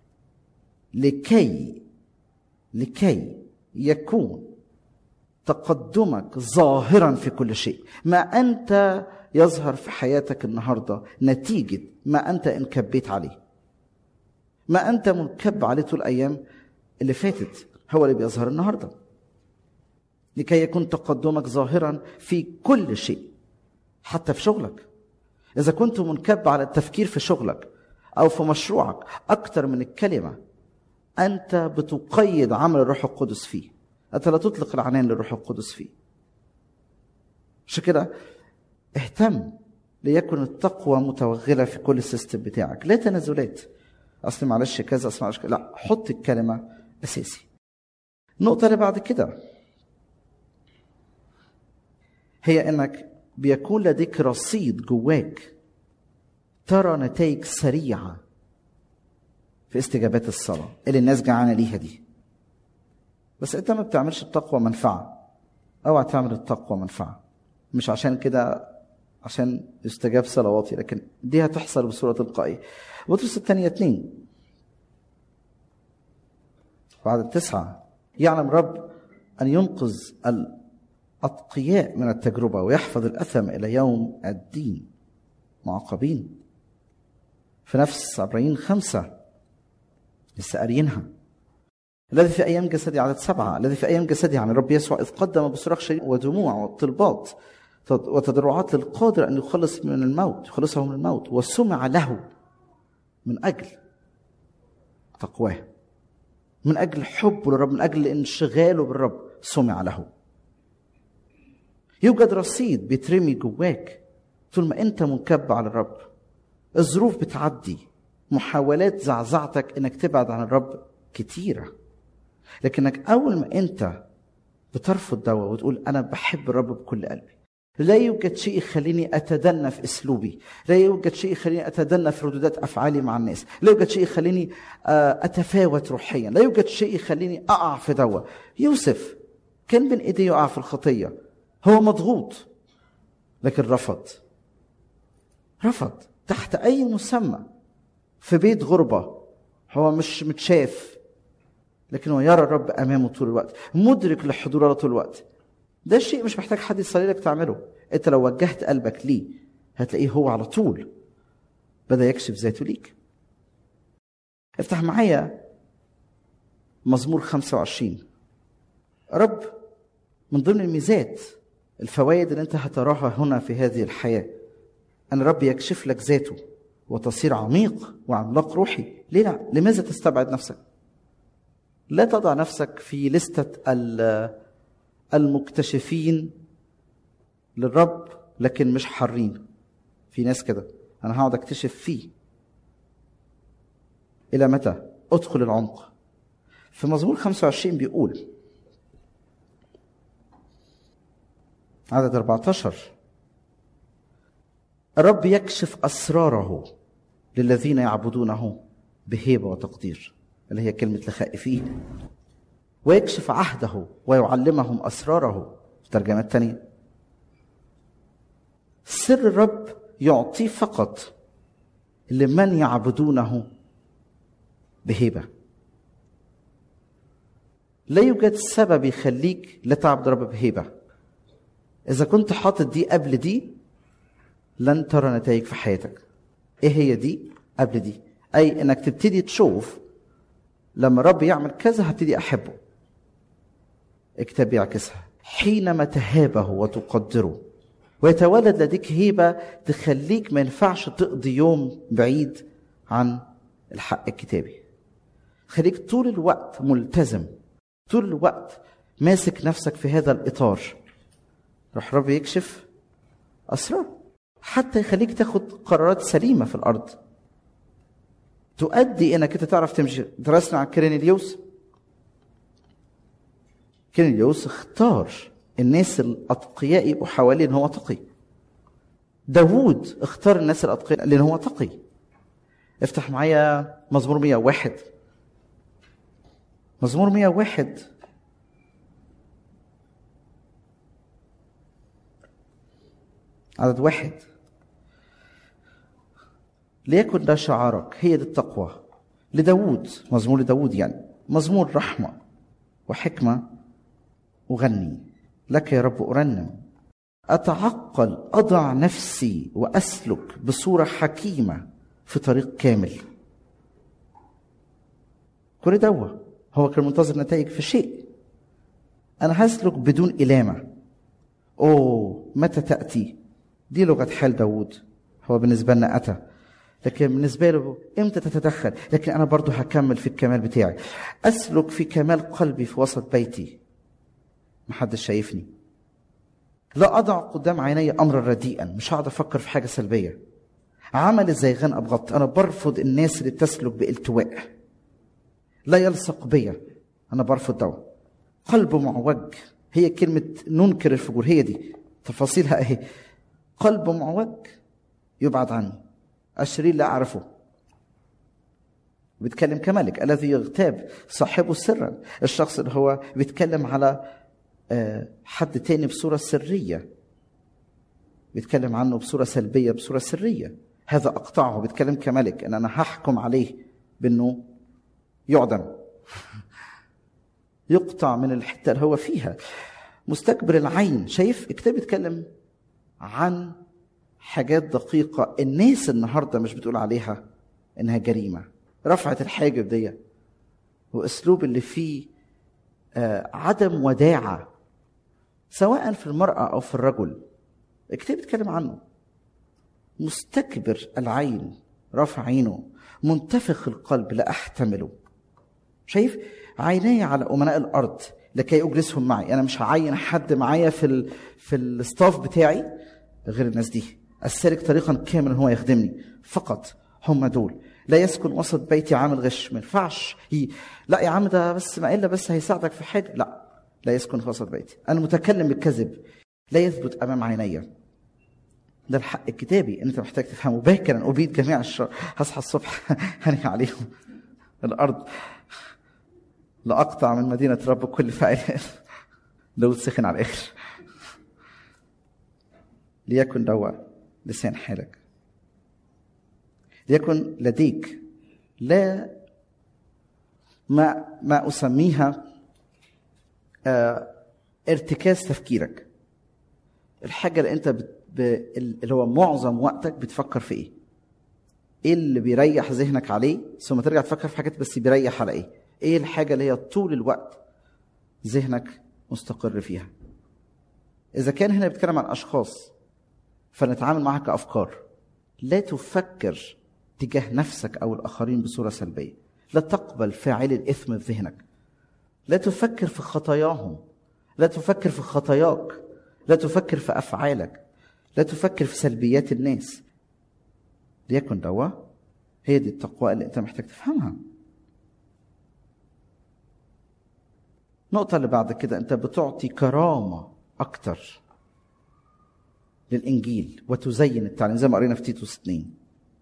لكي لكي يكون تقدمك ظاهرا في كل شيء. ما أنت يظهر في حياتك النهاردة نتيجة ما أنت انكبيت عليه. ما أنت منكب عليه طول الأيام اللي فاتت هو اللي بيظهر النهاردة، لكي يكون تقدمك ظاهرا في كل شيء، حتى في شغلك. إذا كنت منكب على التفكير في شغلك أو في مشروعك أكتر من الكلمة، أنت بتقيد عمل الروح القدس فيه، أنت لا تطلق العنان للروح القدس فيه. عشان كده اهتم ليكن التقوى متوغلة في كل السيستم بتاعك. لا تنازلات، أصل معلش كذا، أصل معلش كذا، لا، حط الكلمة أساسي. النقطة اللي بعد كده هي أنك بيكون لديك رصيد جواك ترى نتائج سريعة في استجابات الصلاة اللي الناس جعانة ليها دي. بس أنت ما بتعملش التقوى منفعة، أو تعمل التقوى منفعة، مش عشان كده عشان يستجاب صلواتي، لكن دي هتحصل بصورة تلقائية. بطرس الثانية اتنين بعد التسعة، يعلم رب أن ينقذ الأتقياء من التجربة ويحفظ الأثم إلى يوم الدين معاقبين. في نفس عبرين خمسة لسه قاريينها، الذي في أيام جسدي، عدد سبعة، الذي في أيام جسدي عن الرب يسوع إذ قدم بصراخ شديد ودموع وطلبات وتضرعات للقادر أن يخلص من الموت، يخلصه من الموت، وسمع له من أجل تقواه، من أجل حبه للرب، من أجل انشغاله بالرب، سمع له. يوجد رصيد بيترمي جواك طول ما أنت منكب على الرب. الظروف بتعدي، محاولات زعزعتك إنك تبعد عن الرب كتيرة، لكنك أول ما أنت بترفض دوا وتقول أنا بحب الرب بكل قلبي، لا يوجد شيء يخليني أتدنى في أسلوبي، لا يوجد شيء يخليني أتدنى في ردودات أفعالي مع الناس، لا يوجد شيء يخليني أتفاوت روحيا، لا يوجد شيء يخليني أقع في دوا. يوسف كان بين إيديه يقع في الخطية، هو مضغوط، لكن رفض رفض تحت أي مسمى، في بيت غربة، هو مش متشاف، لكن هو يرى الرب أمامه طول الوقت، مدرك لحضور الله طول الوقت. ده شيء مش محتاج حد يصلي لك تعمله، انت لو وجهت قلبك ليه هتلاقيه هو على طول بدأ يكشف ذاته ليك. افتح معايا مزمور خمسة وعشرين. رب من ضمن الميزات الفوائد اللي انت هتراها هنا في هذه الحياة أن الرب يكشف لك ذاته وتصير عميق وعملاق روحي. ليه لا؟ لماذا تستبعد نفسك؟ لا تضع نفسك في لستة المكتشفين للرب لكن مش حارين. في ناس كده، أنا هقعد أكتشف فيه. إلى متى؟ أدخل العمق. في مزمور خمسة وعشرين بيقول عدد أربعة عشر. الرب يكشف أسراره للذين يعبدونه بهيبة وتقدير، اللي هي كلمة لخائفين. ويكشف عهده ويعلمهم أسراره في ترجمات تانية. سر الرب يعطيه فقط لمن يعبدونه بهيبة. لا يوجد سبب يخليك لا تعبد رب بهيبة. إذا كنت حاطط دي قبل دي لن ترى نتائج في حياتك. إيه هي دي قبل دي؟ أي إنك تبتدي تشوف لما رب يعمل كذا هبتدي أحبه. الكتاب يعكسها: حينما تهابه وتقدره ويتولد لديك هيبة تخليك ما ينفعش تقضي يوم بعيد عن الحق الكتابي. خليك طول الوقت ملتزم، طول الوقت ماسك نفسك في هذا الإطار. روح رب يكشف أسرار حتى يخليك تاخد قرارات سليمة في الأرض تؤدي إنك أنت تعرف تمشي. درسنا عن كيرنيليوس. كيرنيليوس اختار الناس الأتقياء يبقوا حواليه لأن هو تقي. داوود اختار الناس الأتقياء لأن هو تقي. افتح معايا مزمور مئة وواحد. مزمور مئة وواحد عدد واحد. ليكن ده شعارك، هي دي التقوى. لداود، مزمور لداود يعني، مزمور رحمة وحكمة. أغني لك يا رب أرنم، أتعقل أضع نفسي وأسلك بصورة حكيمة في طريق كامل. كل دوا هو كان منتظر نتائج في شيء. أنا هسلك بدون إلامة. أوه متى تأتي؟ دي لغة حال داود. هو بالنسبة لنا أتى، لكن بالنسبة له إمتى تتدخل؟ لكن أنا برضو هكمل في الكمال بتاعي. أسلك في كمال قلبي في وسط بيتي، محدش شايفني. لا أضع قدام عيني أمرا رديئا، مش هقعد أفكر في حاجة سلبية. عمل الزيغان أبغض، أنا برفض الناس اللي تسلك بالتواء. لا يلصق بيا، أنا برفض دوا. قلبه معوج، هي كلمة ننكر الفجور، هي دي تفاصيلها اهي. قلبه معوج يبعد عني، الشرير لا أعرفه. بيتكلم كملك الذي يغتاب صاحبه سرا. الشخص اللي هو بيتكلم على حد تاني بصورة سرية، بيتكلم عنه بصورة سلبية بصورة سرية، هذا أقطعه. بيتكلم كملك أن أنا هحكم عليه بأنه يعدم، يقطع من الحتة اللي هو فيها. مستكبر العين، شايف الكتاب بيتكلم عن حاجات دقيقة الناس النهاردة مش بتقول عليها إنها جريمة. رفعت الحاجب دي وأسلوب اللي فيه آه عدم وداعة سواء في المرأة أو في الرجل، الكتاب بيتكلم عنه. مستكبر العين، رفع عينه، منتفخ القلب لا أحتمله. شايف عيني على أمناء الأرض لكي أجلسهم معي. أنا مش هعين حد معايا في ال... في الستاف بتاعي غير الناس دي. أسلك طريقا كاملا هو يخدمني، فقط هم دول. لا يسكن وسط بيتي عامل غش، ما ينفعش. لا يا عم ده بس ما إلا بس هيساعدك في حاجة، لا لا يسكن في وسط بيتي. أنا متكلم بالكذب لا يثبت أمام عيني. ده الحق الكتابي أنت محتاج تفهمه. باكرا أبيد جميع الشر، هصحى الصبح هني عليهم الأرض لأقطع من مدينة رب كل فاعل. لو تسخن على الآخر. ليكن دوا لسان حالك، ليكن لديك لا ما ما أسميها اه ارتكاز تفكيرك. الحاجة اللي أنت بت ب... اللي هو معظم وقتك بتفكر في إيه؟ إيه اللي بيريح ذهنك عليه؟ ثم ترجع تفكر في حاجات بس بيريح على إيه؟ إيه الحاجة اللي هي طول الوقت ذهنك مستقر فيها؟ إذا كان هنا بيتكلم عن أشخاص فنتعامل معها كأفكار. لا تفكر تجاه نفسك أو الآخرين بصورة سلبية. لا تقبل فاعل الإثم في ذهنك. لا تفكر في خطاياهم. لا تفكر في خطاياك. لا تفكر في أفعالك. لا تفكر في سلبيات الناس. ليكن دوا هي دي التقوى اللي أنت محتاج تفهمها. النقطة اللي بعد كده، أنت بتعطي كرامة أكتر للإنجيل وتزين التعليم زي ما قرينا في تيتوس اثنين.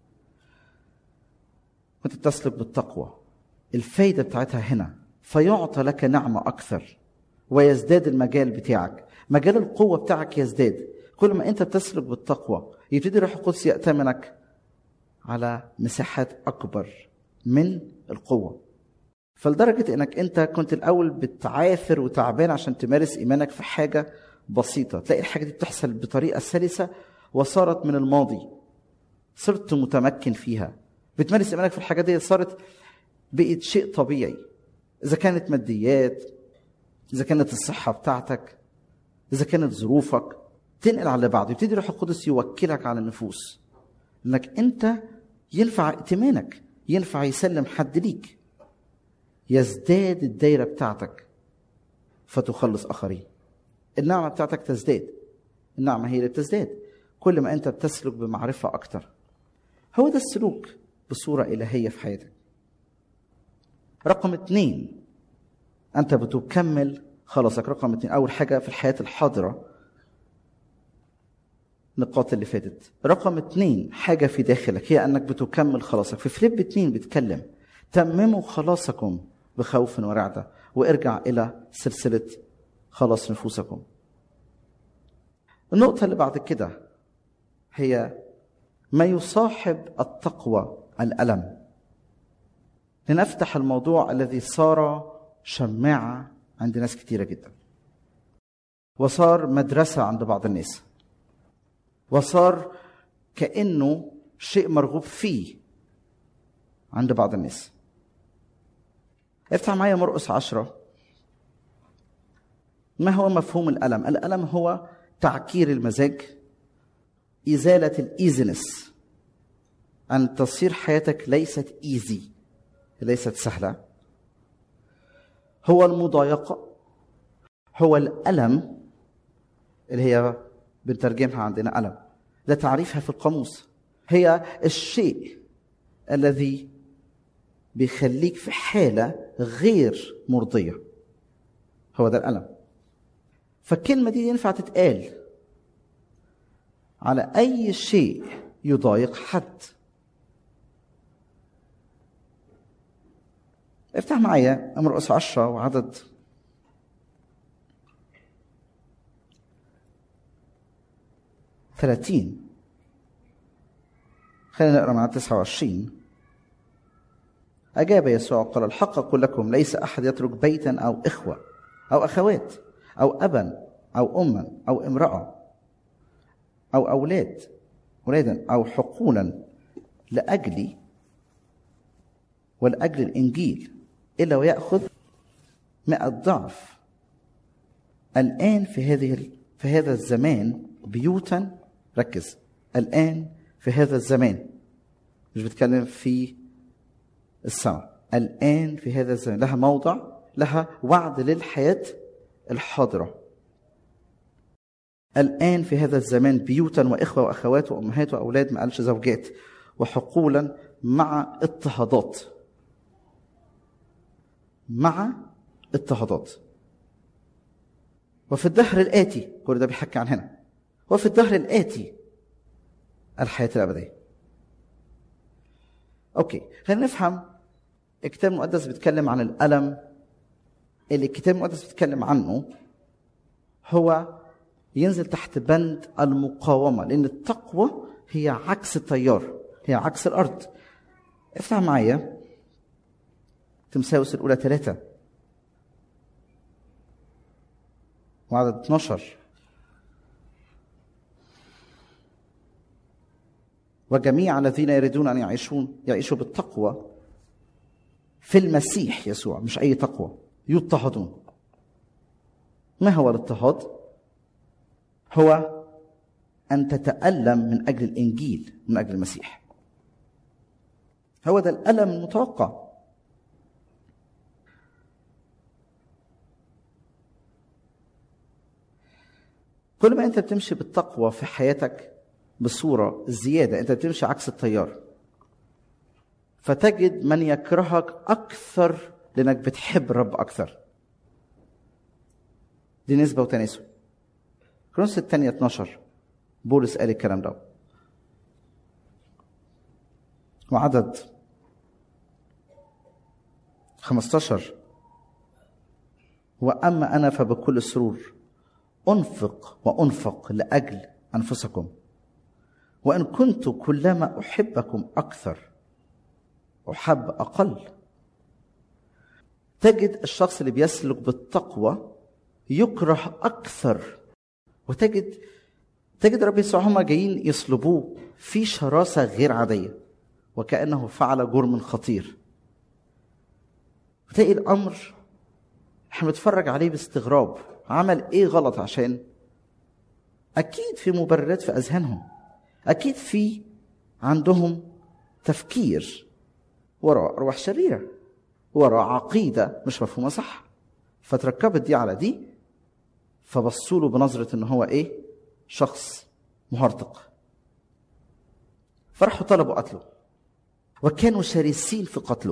وانت تسلك بالتقوى، الفايدة بتاعتها هنا فيعطى لك نعمة أكثر ويزداد المجال بتاعك، مجال القوة بتاعك يزداد. كل ما انت بتسلك بالتقوى يبتدي الروح القدس يأتمنك على مساحات أكبر من القوة. فلدرجة انك انت كنت الأول بتعافر وتعبان عشان تمارس إيمانك في حاجة بسيطة، تلاقي الحاجة دي بتحصل بطريقة سلسة وصارت من الماضي، صرت متمكن فيها. بتمارس إيمانك في الحاجة دي صارت بقت شيء طبيعي، إذا كانت ماديات، إذا كانت الصحة بتاعتك، إذا كانت ظروفك، تنقل على بعض. يبتدي الروح القدس يوكلك على النفوس إنك أنت ينفع ائتمانك، ينفع يسلم حد ليك، يزداد الدايرة بتاعتك فتخلص آخرين. النعمة بتاعتك تزداد، النعمة هي اللي بتزداد كل ما أنت بتسلك بمعرفة أكتر. هو ده السلوك بصورة إلهية في حياتك. رقم اتنين، أنت بتكمل خلاصك. رقم اتنين، أول حاجة في الحياة الحاضرة نقاط اللي فاتت. رقم اتنين، حاجة في داخلك هي أنك بتكمل خلاصك. في فيليب اتنين بيتكلم تمموا خلاصكم بخوف ورعدة، وارجع إلى سلسلة خلاص نفوسكم. النقطة اللي بعد كده هي ما يصاحب التقوى الألم. لنفتح الموضوع الذي صار شماعة عند ناس كتيرة جدا، وصار مدرسة عند بعض الناس، وصار كأنه شيء مرغوب فيه عند بعض الناس. افتح معايا مرقس عشرة. ما هو مفهوم الألم؟ الألم هو تعكير المزاج، إزالة الإيزنس، أن تصير حياتك ليست إيزي، ليست سهلة. هو المضايقة، هو الألم اللي هي بنترجمها عندنا ألم، ده تعريفها في القاموس. هي الشيء الذي بيخليك في حالة غير مرضية، هو ده الألم. فالكلمة دي ينفع تتقال على أي شيء يضايق حد. افتح معايا مرقس عشرة وعدد ثلاثين. خلينا نقرأ مع تسعة وعشرين. أجاب يسوع قال الحق أقول لكم ليس أحد يترك بيتا أو إخوة أو أخوات أو أبا أو أما أو امرأة أو أولاد أولادا أو حقولا لأجلي ولأجل الإنجيل إلا ويأخذ مئة ضعف الآن في هذه في هذا الزمان بيوتا. ركز، الآن في هذا الزمان، مش بتكلم في السماء. الآن في هذا الزمان لها موضع، لها وعد للحياة الحاضرة. الآن في هذا الزمان بيوتا وإخوة وأخوات وأمهات وأولاد، ما قالش زوجات، وحقولا مع اضطهادات، مع اضطهادات. وفي الدهر الآتي، كل ده بيحكي عن هنا، وفي الدهر الآتي الحياة الأبدية. أوكي، خلينا نفهم. الكتاب المقدس بيتكلم عن الألم. اللي الكتاب المقدس بيتكلم عنه هو ينزل تحت بند المقاومة، لأن التقوى هي عكس التيار، هي عكس الأرض. افتح معايا تمساوس الأولى ثلاثة وعدد اثناشر. وجميع الذين يريدون أن يعيشون يعيشوا بالتقوى في المسيح يسوع، مش أي تقوى، يضطهدون. ما هو الاضطهاد؟ هو أن تتألم من أجل الإنجيل، من أجل المسيح. هو ده الألم المتوقع. كل ما أنت بتمشي بالتقوى في حياتك بصورة زيادة، أنت بتمشي عكس التيار، فتجد من يكرهك أكثر لأنك بتحب الرب أكثر. دي نسبة وتناسب. كورنثوس الثانية اثناشر بولس قال الكلام ده. وعدد خمستاشر: وأما أنا فبكل سرور أنفق وأنفق لأجل أنفسكم، وإن كنت كلما أحبكم أكثر أحب أقل. تجد الشخص اللي بيسلك بالتقوى يكره أكثر، وتجد تجد رب يسوع هم جايين يصلبوه في شراسة غير عادية وكأنه فعل جرم خطير. وتلاقي الأمر احنا بنتفرج عليه باستغراب، عمل ايه غلط؟ عشان اكيد في مبررات في اذهانهم، اكيد في عندهم تفكير وراء ارواح شريره، وراء عقيده مش مفهومه صح، فتركبت دي على دي، فبصوا له بنظره ان هو ايه؟ شخص مهرطق. فرحوا طلبوا قتله، وكانوا شرسين في قتله،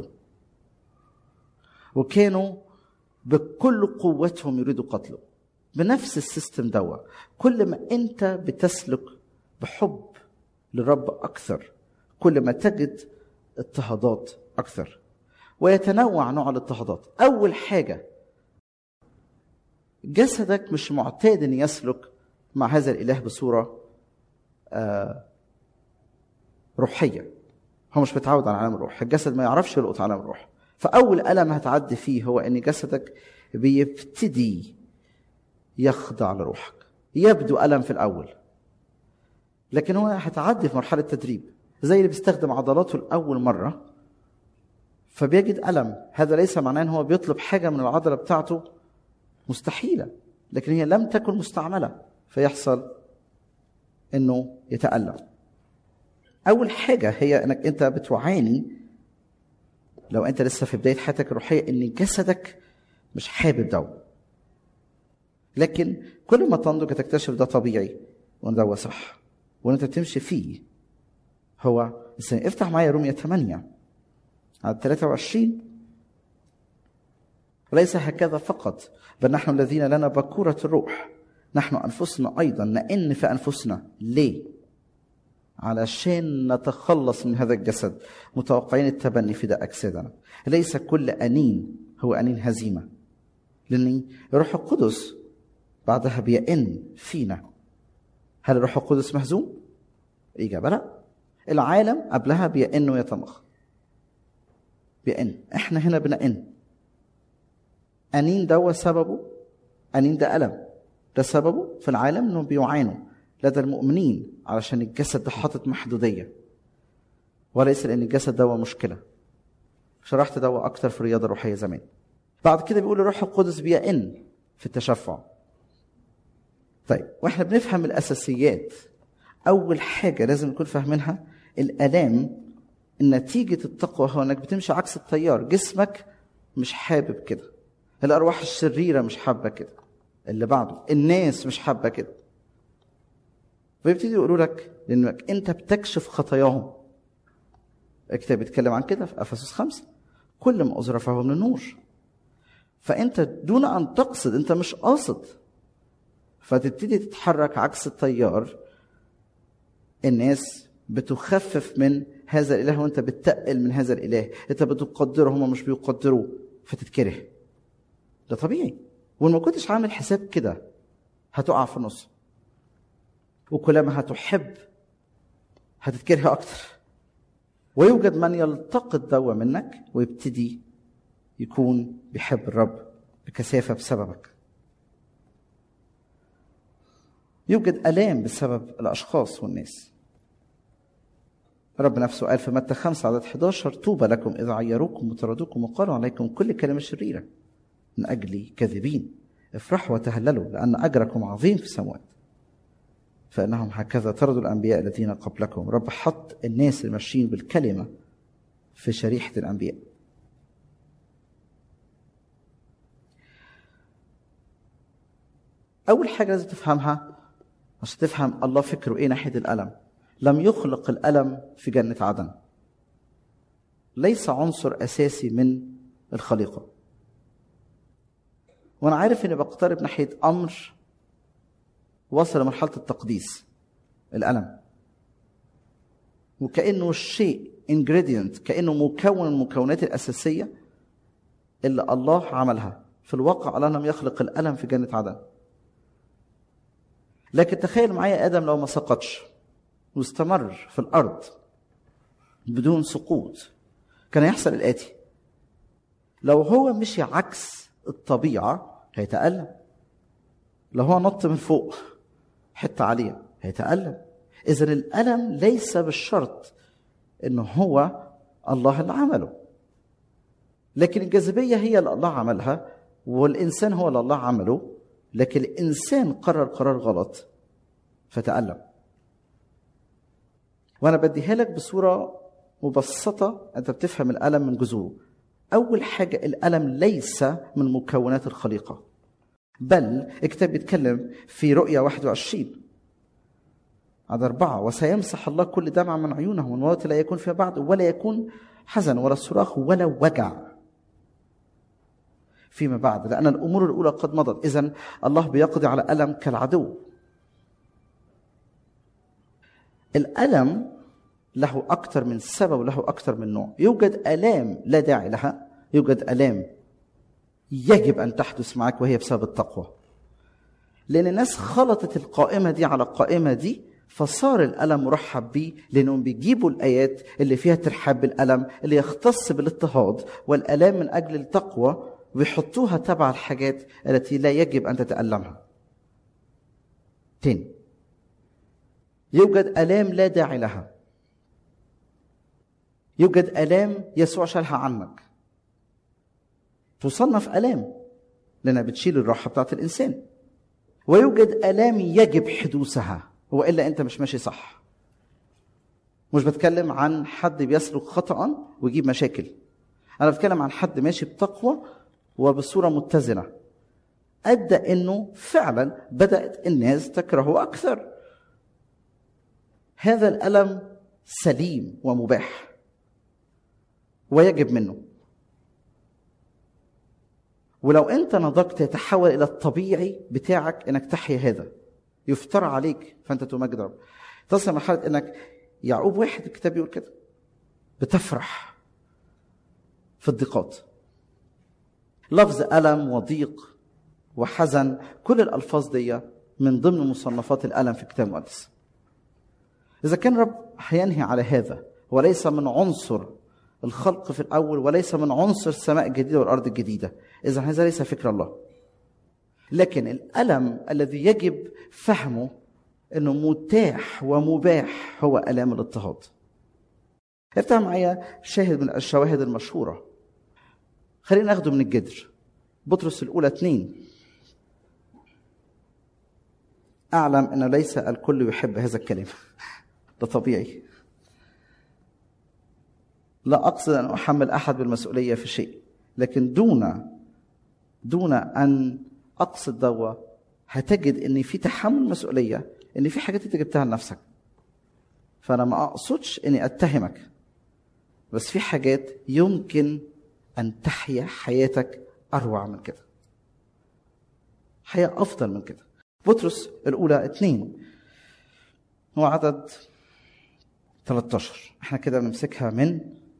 وكانوا بكل قوتهم يريدوا قتله. بنفس السيستم دوا، كل ما انت بتسلك بحب للرب اكثر كل ما تجد اضطهادات اكثر، ويتنوع نوع الاضطهادات. اول حاجه، جسدك مش معتاد ان يسلك مع هذا الاله بصوره آه روحيه، هو مش متعود على عالم الروح، الجسد ما يعرفش يلقط عالم الروح. فاول الم هتعدي فيه هو ان جسدك بيبتدي يخضع لروحك. يبدو الم في الاول، لكن هو هتعدي في مرحله تدريب، زي اللي بيستخدم عضلاته لاول مره فبيجد الم. هذا ليس معناه ان هو بيطلب حاجه من العضله بتاعته مستحيله، لكن هي لم تكن مستعمله فيحصل انه يتالم. اول حاجه هي انك انت بتعاني لو انت لسه في بدايه حياتك الروحيه ان جسدك مش حابب ده، لكن كل ما تنضج تكتشف ده طبيعي وان ده صح وان انت بتمشي فيه. هو افتح معايا رومية ثمانية على ثلاثة وعشرين: وليس هكذا فقط بل نحن الذين لنا بكورة الروح نحن أنفسنا أيضا نئن في أنفسنا. ليه؟ علشان نتخلص من هذا الجسد متوقعين التبني في ده أجسادنا. ليس كل أنين هو أنين هزيمة، لأن الروح القدس بعدها بيئن فينا. هل الروح القدس مهزوم؟ إجابة لا. العالم قبلها بيئن ويتمخ، بيئن، احنا هنا بنئن. أنين ده سببه، أنين ده ألم، ده سببه في العالم انه بيعانوا لدى المؤمنين علشان الجسد ده حاطط محدودية، وليس لأن الجسد ده مشكلة. شرحت ده أكتر في الرياضة الروحية زمان. بعد كده بيقول الروح القدس بيئن في التشفع. طيب، واحنا بنفهم الأساسيات، أول حاجة لازم نكون فاهمينها الآلام النتيجة التقوى هو أنك بتمشي عكس التيار. جسمك مش حابب كده، الأرواح الشريرة مش حابة كده، اللي بعده الناس مش حابة كده، فيبتدي يقولوا لك لأنك أنت بتكشف خطاياهم. الكتاب بيتكلم عن كده في أفسس خمسة: كل ما أزرفه من النور. فأنت دون أن تقصد، أنت مش قاصد، فتبتدي تتحرك عكس التيار. الناس بتخفف من هذا الإله وأنت بتتقل من هذا الإله، أنت بتقدره هم مش بيقدروه فتتكره. ده طبيعي، وما كنتش عامل حساب كده هتقع في النص، وكلما هتحب هتتكره أكتر. ويوجد من يلتقط دوا منك ويبتدي يكون بيحب الرب بكثافة بسببك. يوجد آلام بسبب الأشخاص والناس. رب نفسه قال في متى خمسة عدد إحدى عشر: طوبى لكم إذا عيروكم وطردوكم وقالوا عليكم كل كلمة شريرة من أجلي كاذبين. افرحوا وتهللوا لأن أجركم عظيم في السماوات فإنهم هكذا طردوا الأنبياء الذين قبلكم. رب حط الناس اللي ماشيين بالكلمة في شريحة الأنبياء. أول حاجة لازم تفهمها عشان تفهم الله فكره إيه ناحية الألم: لم يخلق الألم في جنة عدن، ليس عنصر أساسي من الخليقة. وأنا عارف إني بقترب ناحية أمر وصل لمرحلة التقديس، الألم، وكأنه الشيء ingredient، كأنه مكون المكونات الأساسية اللي الله عملها. في الواقع الله لم يخلق الألم في جنة عدن. لكن تخيل معايا آدم لو ما سقطش واستمر في الأرض بدون سقوط، كان يحصل الآتي: لو هو مشي عكس الطبيعة هيتألم، لو هو نط من فوق حتة عالية هيتألم. إذن الألم ليس بالشرط إنه هو الله اللي عمله، لكن الجاذبية هي اللي الله عملها، والإنسان هو اللي الله عمله، لكن الإنسان قرر قرار غلط فتألم. وأنا بديها لك بصورة مبسطة أنت بتفهم الألم من جذوره. أول حاجة، الألم ليس من مكونات الخليقة، بل الكتاب بيتكلم في رؤيا واحد وعشرين عدد أربعة: وسيمسح الله كل دمع من عيونهم، والموت لا يكون فيها بعد، ولا يكون حزن ولا صراخ ولا وجع فيما بعد، لأن الأمور الأولى قد مضت. إذن الله بيقضي على ألم كالعدو. الألم له أكثر من سبب وله أكثر من نوع. يوجد آلام لا داعي لها، يوجد آلام يجب أن تحدث معك وهي بسبب التقوى، لأن الناس خلطت القائمة دي على القائمة دي، فصار الألم مرحب بيه، لأنهم بيجيبوا الآيات اللي فيها ترحاب بالألم اللي يختص بالاضطهاد والألام من أجل التقوى، ويحطوها تبع الحاجات التي لا يجب أن تتألمها. تاني، يوجد آلام لا داعي لها، يوجد آلام يسوع شالها عنك، تصنف آلام لأنها بتشيل الراحة بتاعت الإنسان. ويوجد آلام يجب حدوثها، وإلا أنت مش ماشي صح. مش بتكلم عن حد بيسلك خطأ ويجيب مشاكل، أنا بتكلم عن حد ماشي بتقوى وبصورة متزنة، أدى أنه فعلا بدأت الناس تكرهه أكثر. هذا الألم سليم ومباح ويجب منه، ولو أنت نضجت يتحول إلى الطبيعي بتاعك أنك تحيا هذا، يفترى عليك فأنت تمجد رب. تصل مرحلة أنك يعقوب واحد الكتاب يقول كده، بتفرح في الضيقات. لفظ ألم وضيق وحزن، كل الألفاظ دي من ضمن مصنفات الألم في الكتاب المقدس. إذا كان رب هينهي على هذا، وليس من عنصر الخلق في الأول، وليس من عنصر السماء الجديدة والأرض الجديدة، إذا هذا ليس فكر الله. لكن الألم الذي يجب فهمه أنه متاح ومباح هو ألام الاضطهاد. افتح معايا شاهد من الشواهد المشهورة، خلينا ناخده من الجدر. بطرس الأولى اثنين: أعلم أنه ليس الكل يحب هذا الكلام، ده طبيعي، لا أقصد أن أحمل أحد بالمسؤولية في شيء، لكن دون دون أن أقصد دوا هتجد أن في تحمل مسؤولية، أن في حاجات أنت جبتها لنفسك. فأنا ما أقصدش أني أتهمك، بس في حاجات يمكن أن تحيا حياتك أروع من كده، حياة أفضل من كده. بطرس الأولى اثنين هو عدد ثلاثة عشر، احنا كده بنمسكها من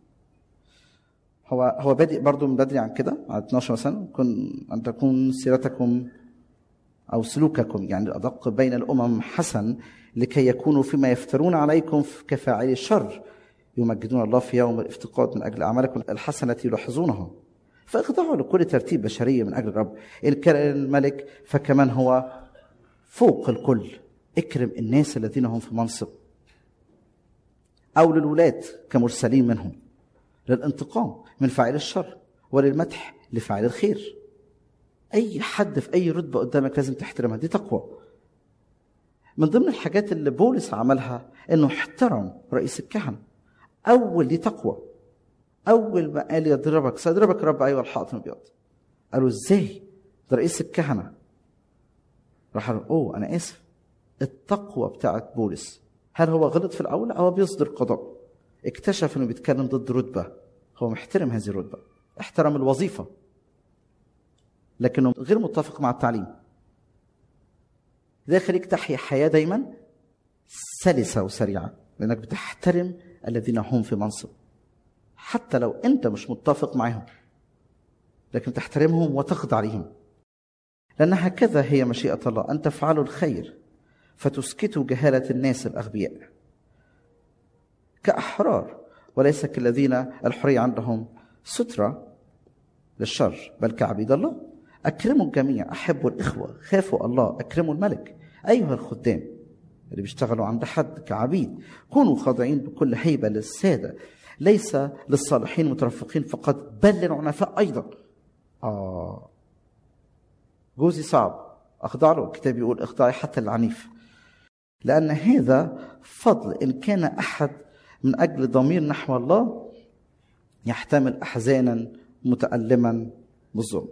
هو هو بادئ برضو من بدري عن كده، على اثناشر مثلا: كن أن تكون سيرتكم أو سلوككم يعني الأدق بين الأمم حسن، لكي يكونوا فيما يفترون عليكم كفاعلي الشر يمجدون الله في يوم الافتقاد من أجل أعمالكم الحسنة التي يلاحظونها. فاخضعوا لكل ترتيب بشرية من أجل الرب، إن كان الملك فكمان هو فوق الكل. اكرم الناس الذين هم في منصب، أو للولاة كمرسلين منهم، للانتقام من فاعل الشر وللمدح لفاعل الخير. أي حد في أي رتبة قدامك لازم تحترمها، دي تقوى. من ضمن الحاجات اللي بولس عملها إنه احترم رئيس الكهنة. أول دي تقوى. أول ما قال يضربك سيضربك رب أيها الحائط الأبيض، قالوا إزاي ده رئيس الكهنة؟ راح قالوا أوه أنا آسف. التقوى بتاعت بولس، هل هو غلط في الأول أو بيصدر قضاء؟ اكتشف إنه بيتكلم ضد رتبة، هو محترم هذه الرتبة، احترم الوظيفة، لكنه غير متفق مع التعليم. ده يخليك تحيا حياة دايما سلسة وسريعة، لأنك بتحترم الذين هم في منصب حتى لو أنت مش متفق معهم، لكن تحترمهم وتخضع لهم، لأن هكذا هي مشيئة الله، أن تفعلوا الخير فتسكتوا جهالة الناس الأغبياء كأحرار، وليس كالذين الحرية عندهم سترة للشر، بل كعبيد الله. أكرموا الجميع، أحبوا الإخوة، خافوا الله، أكرموا الملك. أيها الخدام اللي بيشتغلوا عند حد كعبيد، كونوا خاضعين بكل هيبة للسادة، ليس للصالحين مترفقين فقط، بل للعنفاء أيضا. آه جوزي صعب، أخضع له، الكتاب يقول اخضعي حتى العنيف، لأن هذا فضل. إن كان أحد من أجل ضمير نحو الله يحتمل أحزانا متألما بالظلم،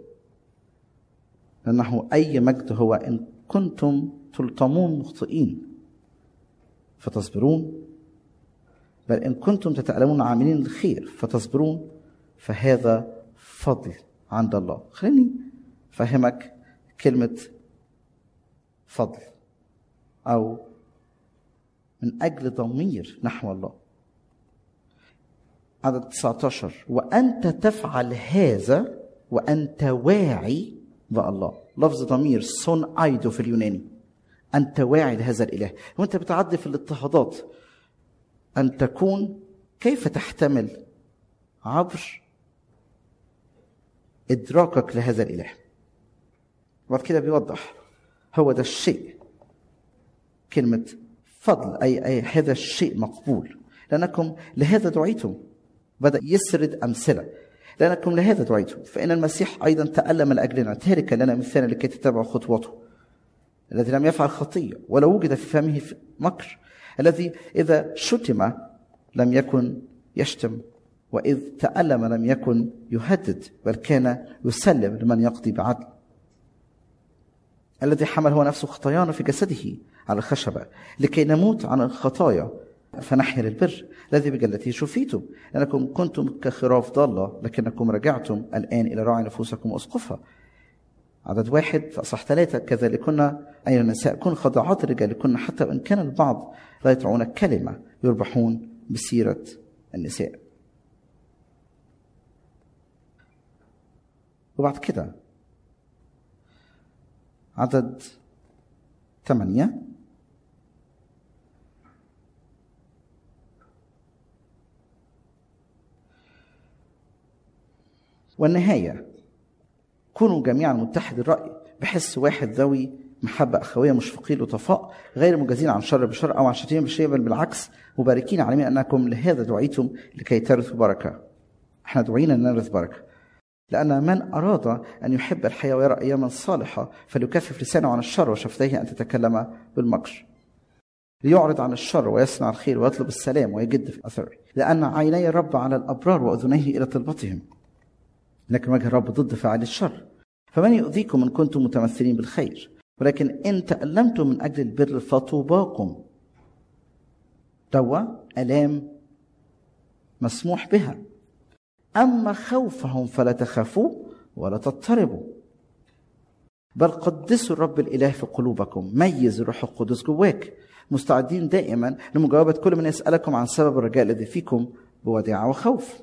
لأنه أي مجد هو إن كنتم تلطمون مخطئين فتصبرون، بل إن كنتم تتألمون عاملين الخير فتصبرون، فهذا فضل عند الله. خليني أفهمك كلمة فضل أو من أجل ضمير نحو الله. عدد تسعة عشر، وأنت تفعل هذا وأنت واعي بالله. لفظ ضمير سون أيدو في اليوناني، أنت واعي لهذا الإله. وأنت بتعدي في الاضطهادات أن تكون كيف تحتمل عبر إدراكك لهذا الإله. وبعد كده بيوضح هو ده الشيء، كلمة فضل أي, أي هذا الشيء مقبول، لأنكم لهذا دعيتم. بدأ يسرد أمثلة، لأنكم لهذا دعيتم، فإن المسيح أيضا تألم لأجلنا تاركا لنا مثالا لكي تتبعوا خطوته، الذي لم يفعل خطية ولا وجد في فمه مكر، الذي إذا شتم لم يكن يشتم، وإذ تألم لم يكن يهدد، بل كان يسلم لمن يقضي بعدل، الذي حمل هو نفسه خطايانا في جسده على الخشبة لكي نموت عن الخطايا فنحيا للبر، الذي بجلته شفيتم، لأنكم كنتم كخراف ضالة لكنكم رجعتم الآن إلى راعي نفوسكم وأسقفها. عدد واحد في أصح ثلاثة، كذلك كنا أي النساء كن خضعات الرجال كنا، حتى وإن كان البعض لا يطيعون الكلمة يربحون بسيرة النساء. وبعد كده عدد ثمانية، والنهاية كونوا جميعا متحد الرأي بحس واحد ذوي محبة أخوية مشفقين لطفاء غير مجازين عن شر بشر أو عن شتيمة بشيء، بل بالعكس مباركين عالمين أنكم لهذا دعيتم لكي ترثوا بركة. احنا دعينا أن نرث بركة، لأن من أراد أن يحب الحياة ويرى أياما صالحة فليكفف لسانه عن الشر وشفتيه أن تتكلم بالمكر، ليعرض عن الشر ويصنع الخير ويطلب السلام ويجد في الأثر، لأن عيني الرب على الأبرار وأذنيه إلى طلبتهم، لكن وجه الرب ضد فاعل الشر. فمن يؤذيكم إن كنتم متمثلين بالخير، ولكن إن تألمتم من أجل البر فطوباكم. دوا ألام مسموح بها. أما خوفهم فلا تخافوا ولا تضطربوا، بل قدسوا الرب الإله في قلوبكم. ميز الروح القدس جواك، مستعدين دائما لمجاوبة كل من يسألكم عن سبب الرجاء الذي فيكم بوداعة وخوف.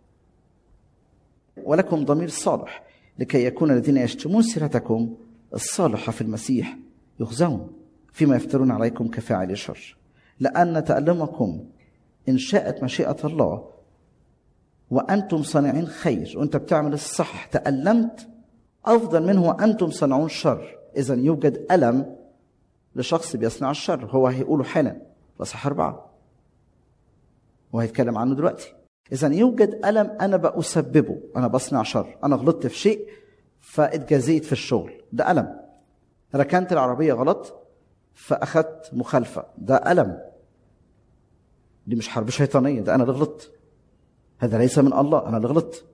ولكم ضمير صالح لكي يكون الذين يشتمون سيرتكم الصالحة في المسيح يخزون فيما يفترون عليكم كفاعل الشر، لأن تألمكم إن شاءت مشيئة الله وأنتم صانعين خير، وأنت بتعمل الصح تألمت أفضل منه وأنتم صنعون شر. إذن يوجد ألم لشخص بيصنع الشر، هو هيقوله حالا بصح أربعة وهيتكلم عنه دلوقتي. إذن يوجد ألم أنا بأسببه، أنا بصنع شر، أنا غلطت في شيء فاتجازيت في الشغل، ده ألم. ركنت العربية غلط فأخذت مخالفة، ده ألم. دي مش حرب شيطانية، ده أنا اللي غلطت، هذا ليس من الله، أنا اللي غلطت.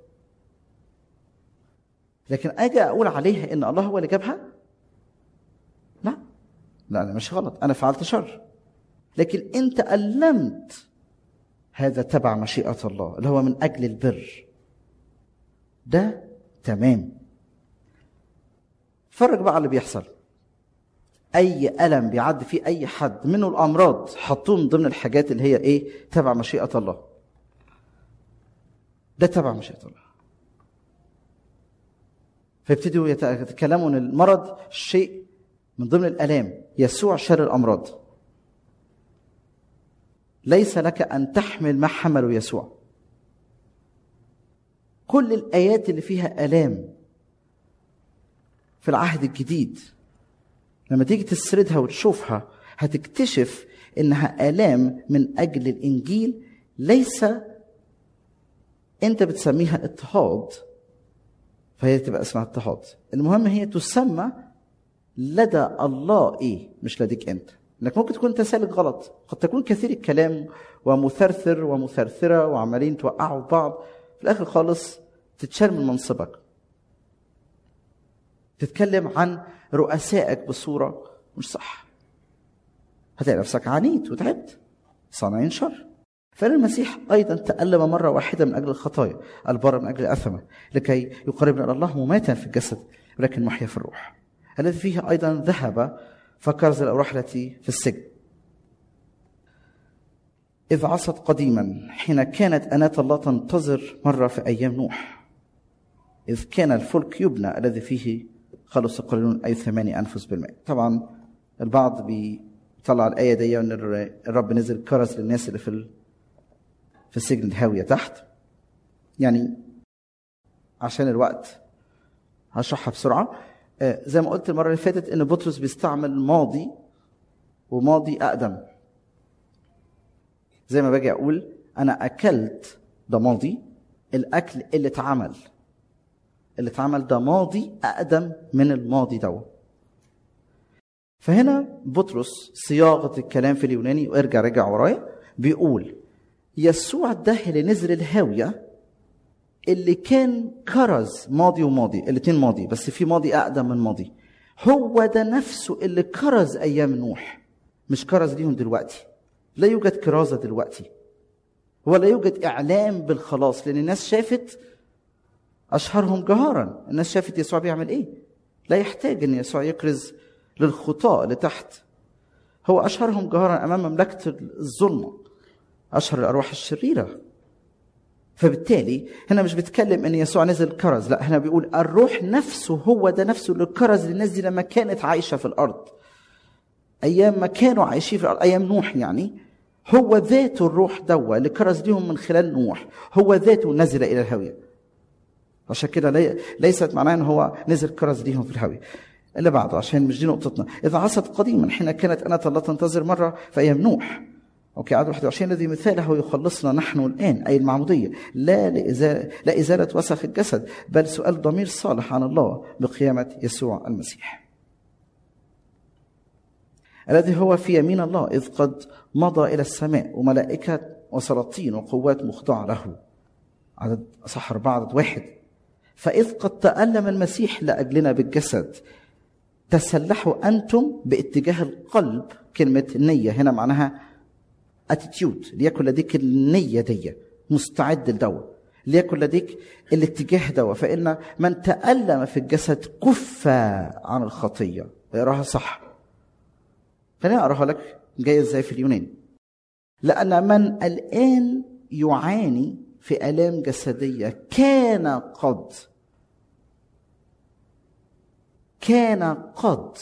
لكن أجي أقول عليها إن الله هو اللي جابها؟ لا لا، أنا مش غلط، أنا فعلت شر، لكن أنت ألمت، هذا تبع مشيئة الله اللي هو من أجل البر، ده تمام. فرق بقى اللي بيحصل. اي الم بيعدي فيه اي حد منه الامراض حطوه من ضمن الحاجات اللي هي ايه؟ تبع مشيئه الله. ده تبع مشيئه الله. فيبتدوا يتكلموا ان المرض شيء من ضمن الالام. يسوع شال الامراض. ليس لك ان تحمل ما حمله يسوع. كل الايات اللي فيها الام في العهد الجديد لما تيجي تسردها وتشوفها هتكتشف انها الام من اجل الانجيل. ليس انت بتسميها اضطهاد فهي تبقى اسمها اضطهاد. المهم هي تسمى لدى الله ايه، مش لديك انت. انك ممكن تكون تسالك غلط، قد تكون كثير الكلام ومثرثر ومثرثره وعمالين توقعوا في بعض، في الاخر خالص تتشال من منصبك. تتكلم عن رؤسائك بصوره مش صح، هتلاقي نفسك عانيت وتعبت، صانعين شر. فإن المسيح أيضا تألم مرة واحدة من أجل الخطايا، البر من أجل الأثمة، لكي يقربنا إلى الله مماتا في الجسد ولكن محيا في الروح، الذي فيه أيضا ذهب فكرز الأرواح التي في السجن. إذ عصت قديما حين كانت أناة الله تنتظر مرة في أيام نوح، إذ كان الفلك يبنى الذي فيه خلص قليلون أي ثماني أنفس بالماء. طبعا البعض بيطلع الآية دي أن الرب نزل كرز للناس اللي في في السجن الهاوية تحت. يعني عشان الوقت هشرحها بسرعة. زي ما قلت المرة اللي فاتت ان بطرس بيستعمل ماضي وماضي أقدم. زي ما باجي أقول أنا أكلت، ده ماضي. الأكل اللي اتعمل اللي اتعمل ده ماضي أقدم من الماضي ده. فهنا بطرس صياغة الكلام في اليوناني، وارجع رجع ورايا، بيقول يسوع ده اللي نزل الهاوية اللي كان كرز ماضي وماضي، الاتنين ماضي بس في ماضي أقدم من ماضي. هو ده نفسه اللي كرز أيام نوح، مش كرز ليهم دلوقتي. لا يوجد كرازة دلوقتي ولا يوجد إعلام بالخلاص، لأن الناس شافت أشهرهم جهارا. الناس شافت يسوع بيعمل إيه. لا يحتاج أن يسوع يكرز للخطاة اللي تحت. هو أشهرهم جهارا أمام مملكة الظلمة، أشهر الأرواح الشريرة. فبالتالي هنا مش بتكلم أن يسوع نزل كرز، لا، هنا بيقول الروح نفسه هو ده نفسه اللي كرز للناس دي لما كانت عايشة في الأرض، أيام ما كانوا عايشين في الأرض، أيام نوح. يعني هو ذاته الروح دوا اللي كرز لهم من خلال نوح، هو ذاته نزل إلى الهاوية. عشان كده ليست معناه أنه هو نزل كرز لهم في الهاوية. اللي بعده عشان مش دي نقطتنا. إذا عصت قديما حين كانت أناة الله تنتظر مرة في أيام نوح. أوكي، عدد واحد وعشرين الذي مثاله يخلصنا نحن الآن، أي المعمودية، لا لإزالة, لا إزالة وسخ الجسد، بل سؤال ضمير صالح عن الله بقيامة يسوع المسيح، الذي هو في يمين الله إذ قد مضى إلى السماء، وملائكة وسلاطين وقوات مخضعة له. عدد أصح أربعة عدد واحد. فإذ قد تألم المسيح لأجلنا بالجسد، تسلحوا أنتم باتجاه القلب. كلمة نية هنا معناها اتيتيود، ليكن لديك النية دي، مستعد لدوا، ليكن لديك الاتجاه دوا. فإن من تألم في الجسد كف عن الخطية. اقراها صح. خليني أقراها لك جاية ازاي في اليوناني. لأن من الآن يعاني في آلام جسدية كان قد كان قد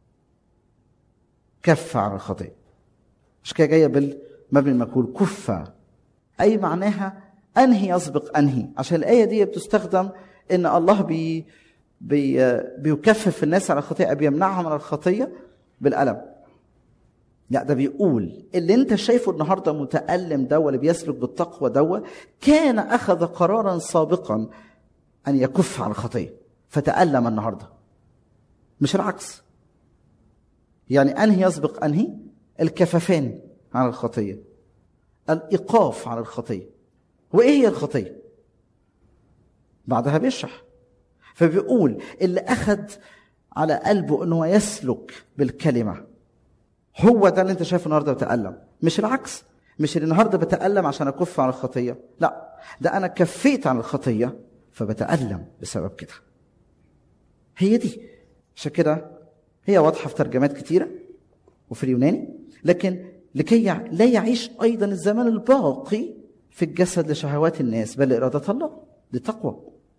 كف عن الخطية. مش كده جاية بالمبني المجهول كف، أي معناها أنهي يسبق أنهي. عشان الآية دي بتستخدم إن الله بي بي بيكفف الناس على الخطيئة، بيمنعهم من الخطية بالألم. لا، ده بيقول اللي انت شايفه النهارده متألم ده واللي بيسلك بالتقوى ده كان أخذ قرارا سابقا أن يكف عن الخطية فتألم النهارده، مش العكس. يعني أنهي يسبق أنهي؟ الكففان عن الخطية، الإيقاف عن الخطية. وإيه هي الخطية؟ بعدها بيشرح. فبيقول اللي أخذ على قلبه أنه يسلك بالكلمة هو ده اللي انت شايفه النهارده بتألم، مش العكس. مش اللي النهارده بتألم عشان أكف عن الخطية، لا، ده أنا كفيت عن الخطية فبتألم بسبب كده. هي دي. عشان كده هي واضحة في ترجمات كتيرة وفي اليوناني، لكن لكي لا يعيش أيضا الزمان الباقي في الجسد لشهوات الناس بل لإرادة الله. دي تقوى.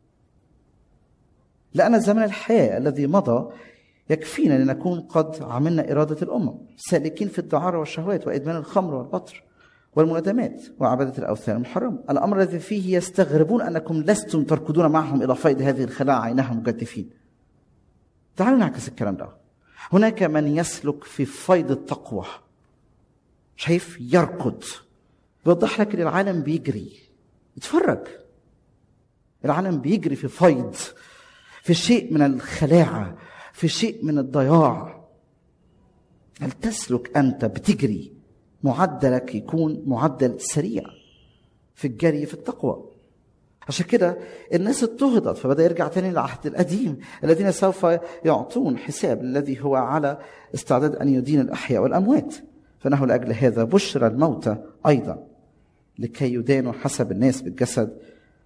لأن زمن الحياة الذي مضى يكفينا لنكون قد عملنا إرادة الأمم، سالكين في الدعارة والشهوات وإدمان الخمر والبطر والمنادمات وعبادة الأوثان المحرمة، الأمر الذي فيه يستغربون أنكم لستم تركضون معهم إلى فيض هذه الخلاعة عينها مجدفين. تعالوا نعكس الكلام ده. هناك من يسلك في فيض التقوى، شايف يركض، بيوضح لك ان العالم بيجري. اتفرج، العالم بيجري في فيض، في شيء من الخلاعة، في شيء من الضياع. هل تسلك أنت بتجري؟ معدلك يكون معدل سريع في الجري في التقوى. عشان كده الناس اضطهدت، فبدأ يرجع تاني للعهد القديم، الذين سوف يعطون حساب الذي هو على استعداد أن يدين الأحياء والأموات. فإنه لأجل هذا بشر الموتى أيضا لكي يدانوا حسب الناس بالجسد،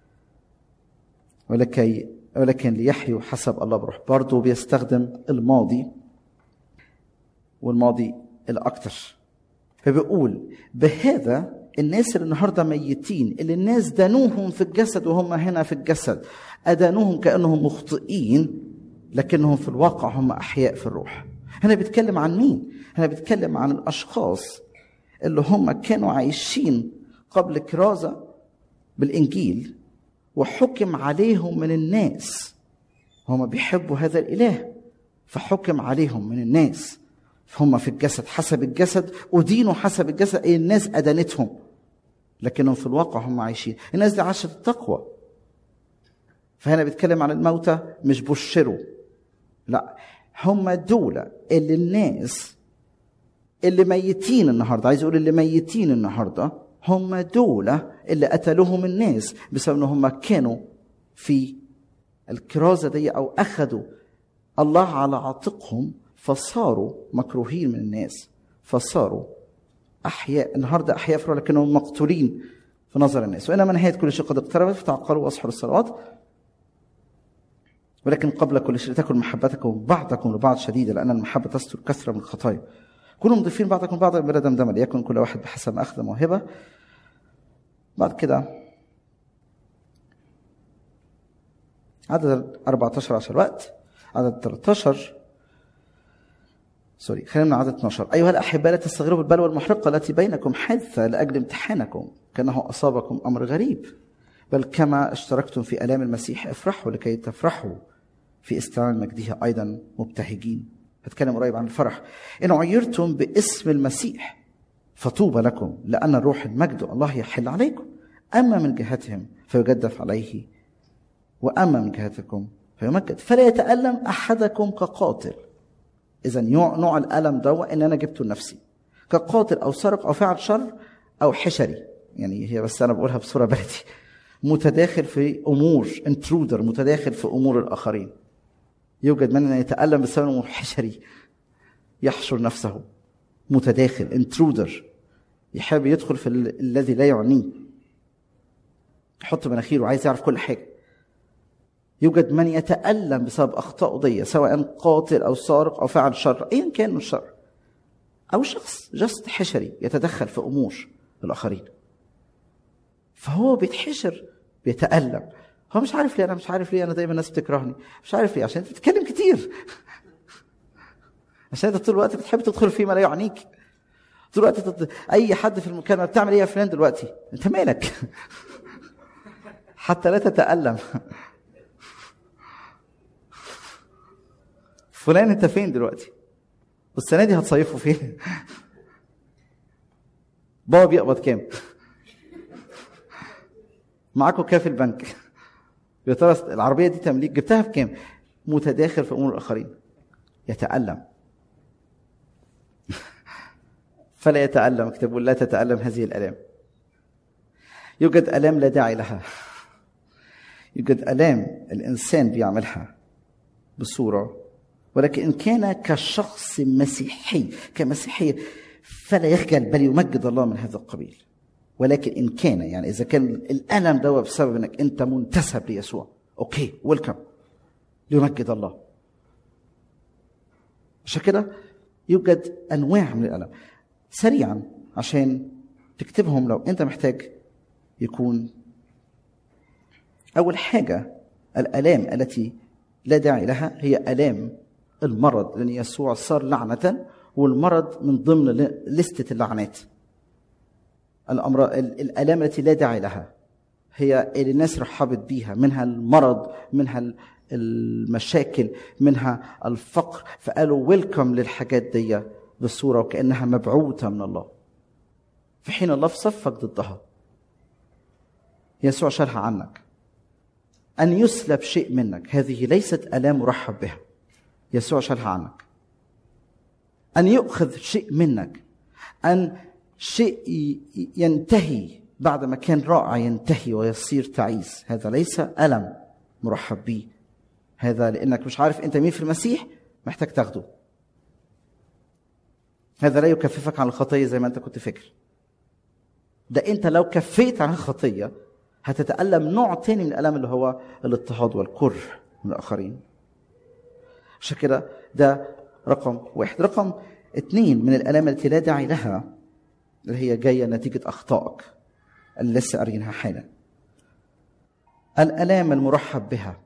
ولكي ولكن ليحيوا حسب الله بروح. برضه بيستخدم الماضي والماضي الأكثر، فبيقول بهذا الناس اللي النهارده ميتين، اللي الناس دانوهم في الجسد وهم هنا في الجسد، أدانوهم كأنهم مخطئين لكنهم في الواقع هم أحياء في الروح. هنا بيتكلم عن مين؟ هنا بيتكلم عن الأشخاص اللي هم كانوا عايشين قبل كرازة بالإنجيل وحكم عليهم من الناس. هم بيحبوا هذا الإله فحكم عليهم من الناس، فهم في الجسد حسب الجسد، ودينوا حسب الجسد، أي الناس أدانتهم لكنهم في الواقع هم عايشين. الناس دي عاشت التقوى. فهنا بيتكلم عن الموتى، مش بشروا، لا، هم دول اللي الناس اللي ميتين النهارده، عايز يقول اللي ميتين النهارده هم دول اللي قتلوهم الناس بسبب ان هم كانوا في الكرازه دي او اخذوا الله على عاتقهم، فصاروا مكروهين من الناس، فصاروا احياء. النهارده احياء في الروح لكنهم مقتولين في نظر الناس. وانما نهايه كل شيء قد اقتربت، فتعقلوا واصحوا الصلوات. ولكن قبل كل شيء تكن محبتكم بعضكم لبعض شديده، لان المحبه تستر كثره من الخطايا. كونوا مضيفين بعضكم بعضا بلا دمدمه، ليكن كل واحد بحسب ما اخذ موهبه. بعد كده عدد أربعة عشر عشان الوقت، عدد ثلاثة عشر سوري خلينا من عدد اثنا عشر. أيها الأحباء لا تستغربوا البلوى المحرقة التي بينكم حادثة لأجل امتحانكم كأنه أصابكم أمر غريب، بل كما اشتركتم في آلام المسيح افرحوا لكي تفرحوا في استعلان مجده أيضا مبتهجين. هتكلم قريب عن الفرح. إن عيرتم باسم المسيح فطوبى لكم، لأن الروح المجد الله يحل عليكم. أما من جهتهم فيجدف عليه، وأما من جهتكم فيمجد. فلا يتألم أحدكم كقاتل. إذا نوع الألم ده إن أنا جبته لنفسي، كقاتل أو سرق أو فعل شر أو حشري، يعني هي بس أنا بقولها بصورة بلدي، متداخل في أمور، انترودر، متداخل في أمور الآخرين. يوجد من يتألم بسبب أمور حشري، يحشر نفسه، متداخل، انترودر، يحب يدخل في ال- الذي لا يعنيه، يحط مناخيره وعايز يعرف كل حاجة. يوجد من يتألم بسبب أخطاء ضية، سواء قاتل أو سارق أو فعل شر، أيا كان من الشر، أو شخص جست حشري يتدخل في أمور الآخرين، فهو بيتحشر بيتألم. هو مش عارف ليه، أنا مش عارف ليه أنا دايما الناس بتكرهني، مش عارف ليه، عشان بتتكلم كتير عشان انت طول الوقت بتحب تدخل فيما لا يعنيك، طول الوقت تت... أي حد في المكالمة بتعمل إيه يا فلان دلوقتي؟ أنت مالك؟ حتى لا تتألم. فلان أنت فين دلوقتي؟ والسنة دي هتصيفوا فين؟ بابا بيقبض كام؟ معاكوا كام في البنك؟ يا ترى العربية دي تمليك جبتها بكام؟ متداخل في أمور الآخرين، يتألم. فلا يتألم، اكتبوا لا تتألم هذه الآلام. يوجد آلام لا داعي لها، يوجد آلام الإنسان بيعملها بصورة، ولكن إن كان كشخص مسيحي كمسيحي فلا يخجل بل يمجد الله من هذا القبيل. ولكن إن كان يعني إذا كان الألم ده بسبب أنك أنت منتسب ليسوع، أوكي ويلكم، ليمجد الله. عشان كده يوجد انواع من الالم. سريعا عشان تكتبهم لو انت محتاج يكون. اول حاجه الالام التي لا داعي لها هي الام المرض، لان يسوع صار لعنه، والمرض من ضمن لستة اللعنات. الامراض الالام التي لا داعي لها هي اللي الناس رحبت بيها، منها المرض، منها المشاكل، منها الفقر، فقالوا ويلكم للحاجات دي بالصوره وكانها مبعوثه من الله، في حين الله في صفك ضدها. يسوع شالها عنك. ان يسلب شيء منك هذه ليست الام مرحب بها، يسوع شالها عنك. ان يؤخذ شيء منك، ان شيء ينتهي بعد ما كان رائع ينتهي ويصير تعيس، هذا ليس الم مرحب به. هذا لانك مش عارف انت مين في المسيح محتاج تاخده. هذا لا يكففك عن الخطيه زي ما انت كنت فاكر. ده انت لو كفيت عن الخطيه هتتألم نوع تاني من الالم اللي هو الاضطهاد والكره من الاخرين. عشان كده ده رقم واحد. رقم اتنين من الالام التي لا داعي لها اللي هي جايه نتيجه اخطائك اللي لسه قارينها حالا. الالام المرحب بها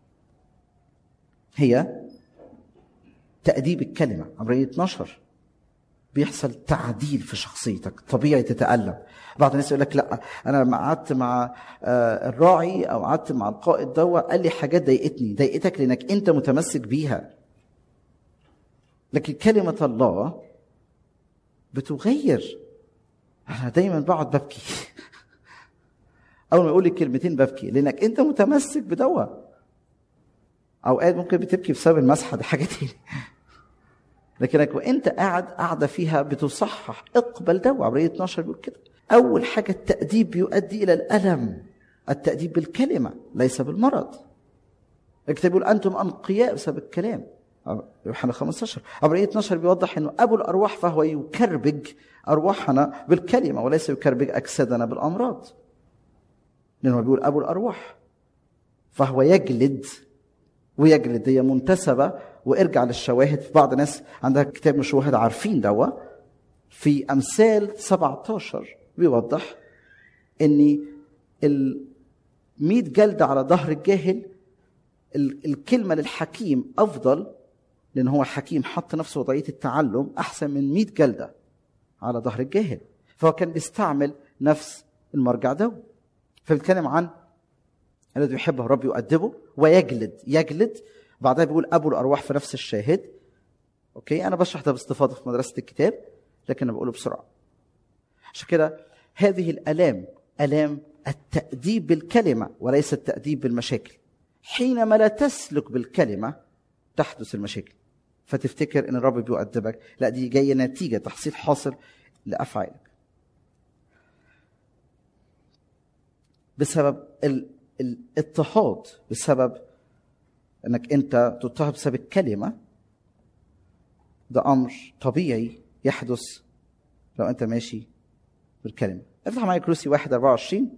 هي تأديب الكلمه. عبرية اتناشر بيحصل تعديل في شخصيتك، طبيعي تتألم. بعض الناس يقول لك لا انا لما قعدت مع الراعي او قعدت مع القائد دوا قال لي حاجات ضايقتني. ضايقتك لانك انت متمسك بيها، لكن كلمه الله بتغير. انا دايما بقعد ببكي اول ما يقول لي كلمتين ببكي لانك انت متمسك بدوا. اوقات ممكن بتبكي بسبب المسحه، دي حاجه تاني، لكنك وانت قاعد قاعده فيها بتصحح. اقبل دوا. عبرية اتناشر بيقول كده. اول حاجه التأديب يؤدي الى الالم. التأديب بالكلمه ليس بالمرض. الكتاب يقول انتم انقياء بسبب الكلام. يوحنا خمستاشر. عبرية اتناشر بيوضح انه ابو الارواح فهو يكربج ارواحنا بالكلمه وليس يكربج اجسادنا بالامراض. لانه بيقول ابو الارواح فهو يجلد، ويجلد هي منتسبه. وارجع للشواهد، في بعض الناس عندها كتاب مشوهد عارفين دوا. في امثال سبعتاشر بيوضح ان المية جلدة على ظهر الجاهل، الكلمة للحكيم افضل، لان هو حكيم حط نفسه وضعية التعلم، احسن من مية جلدة على ظهر الجاهل. فهو كان بيستعمل نفس المرجع ده. فبيتكلم عن الذي يحبه الرب يؤدبه ويجلد. يجلد بعدها بيقول ابو الارواح في نفس الشاهد. اوكي، انا بشرح ده باستفاضه في مدرسه الكتاب لكن انا بقوله بسرعه. عشان كده هذه الالام الام التأديب بالكلمه وليس التأديب بالمشاكل. حينما لا تسلك بالكلمه تحدث المشاكل، فتفتكر ان الرب بيؤدبك. لا، دي جايه نتيجه تحصيل حاصل لافعالك بسبب الاضطهاد، بسبب انك انت تضطهد بسبب الكلمه. ده امر طبيعي يحدث لو انت ماشي بالكلمه. افتح معايا كروسي واحد اربعة وعشرين.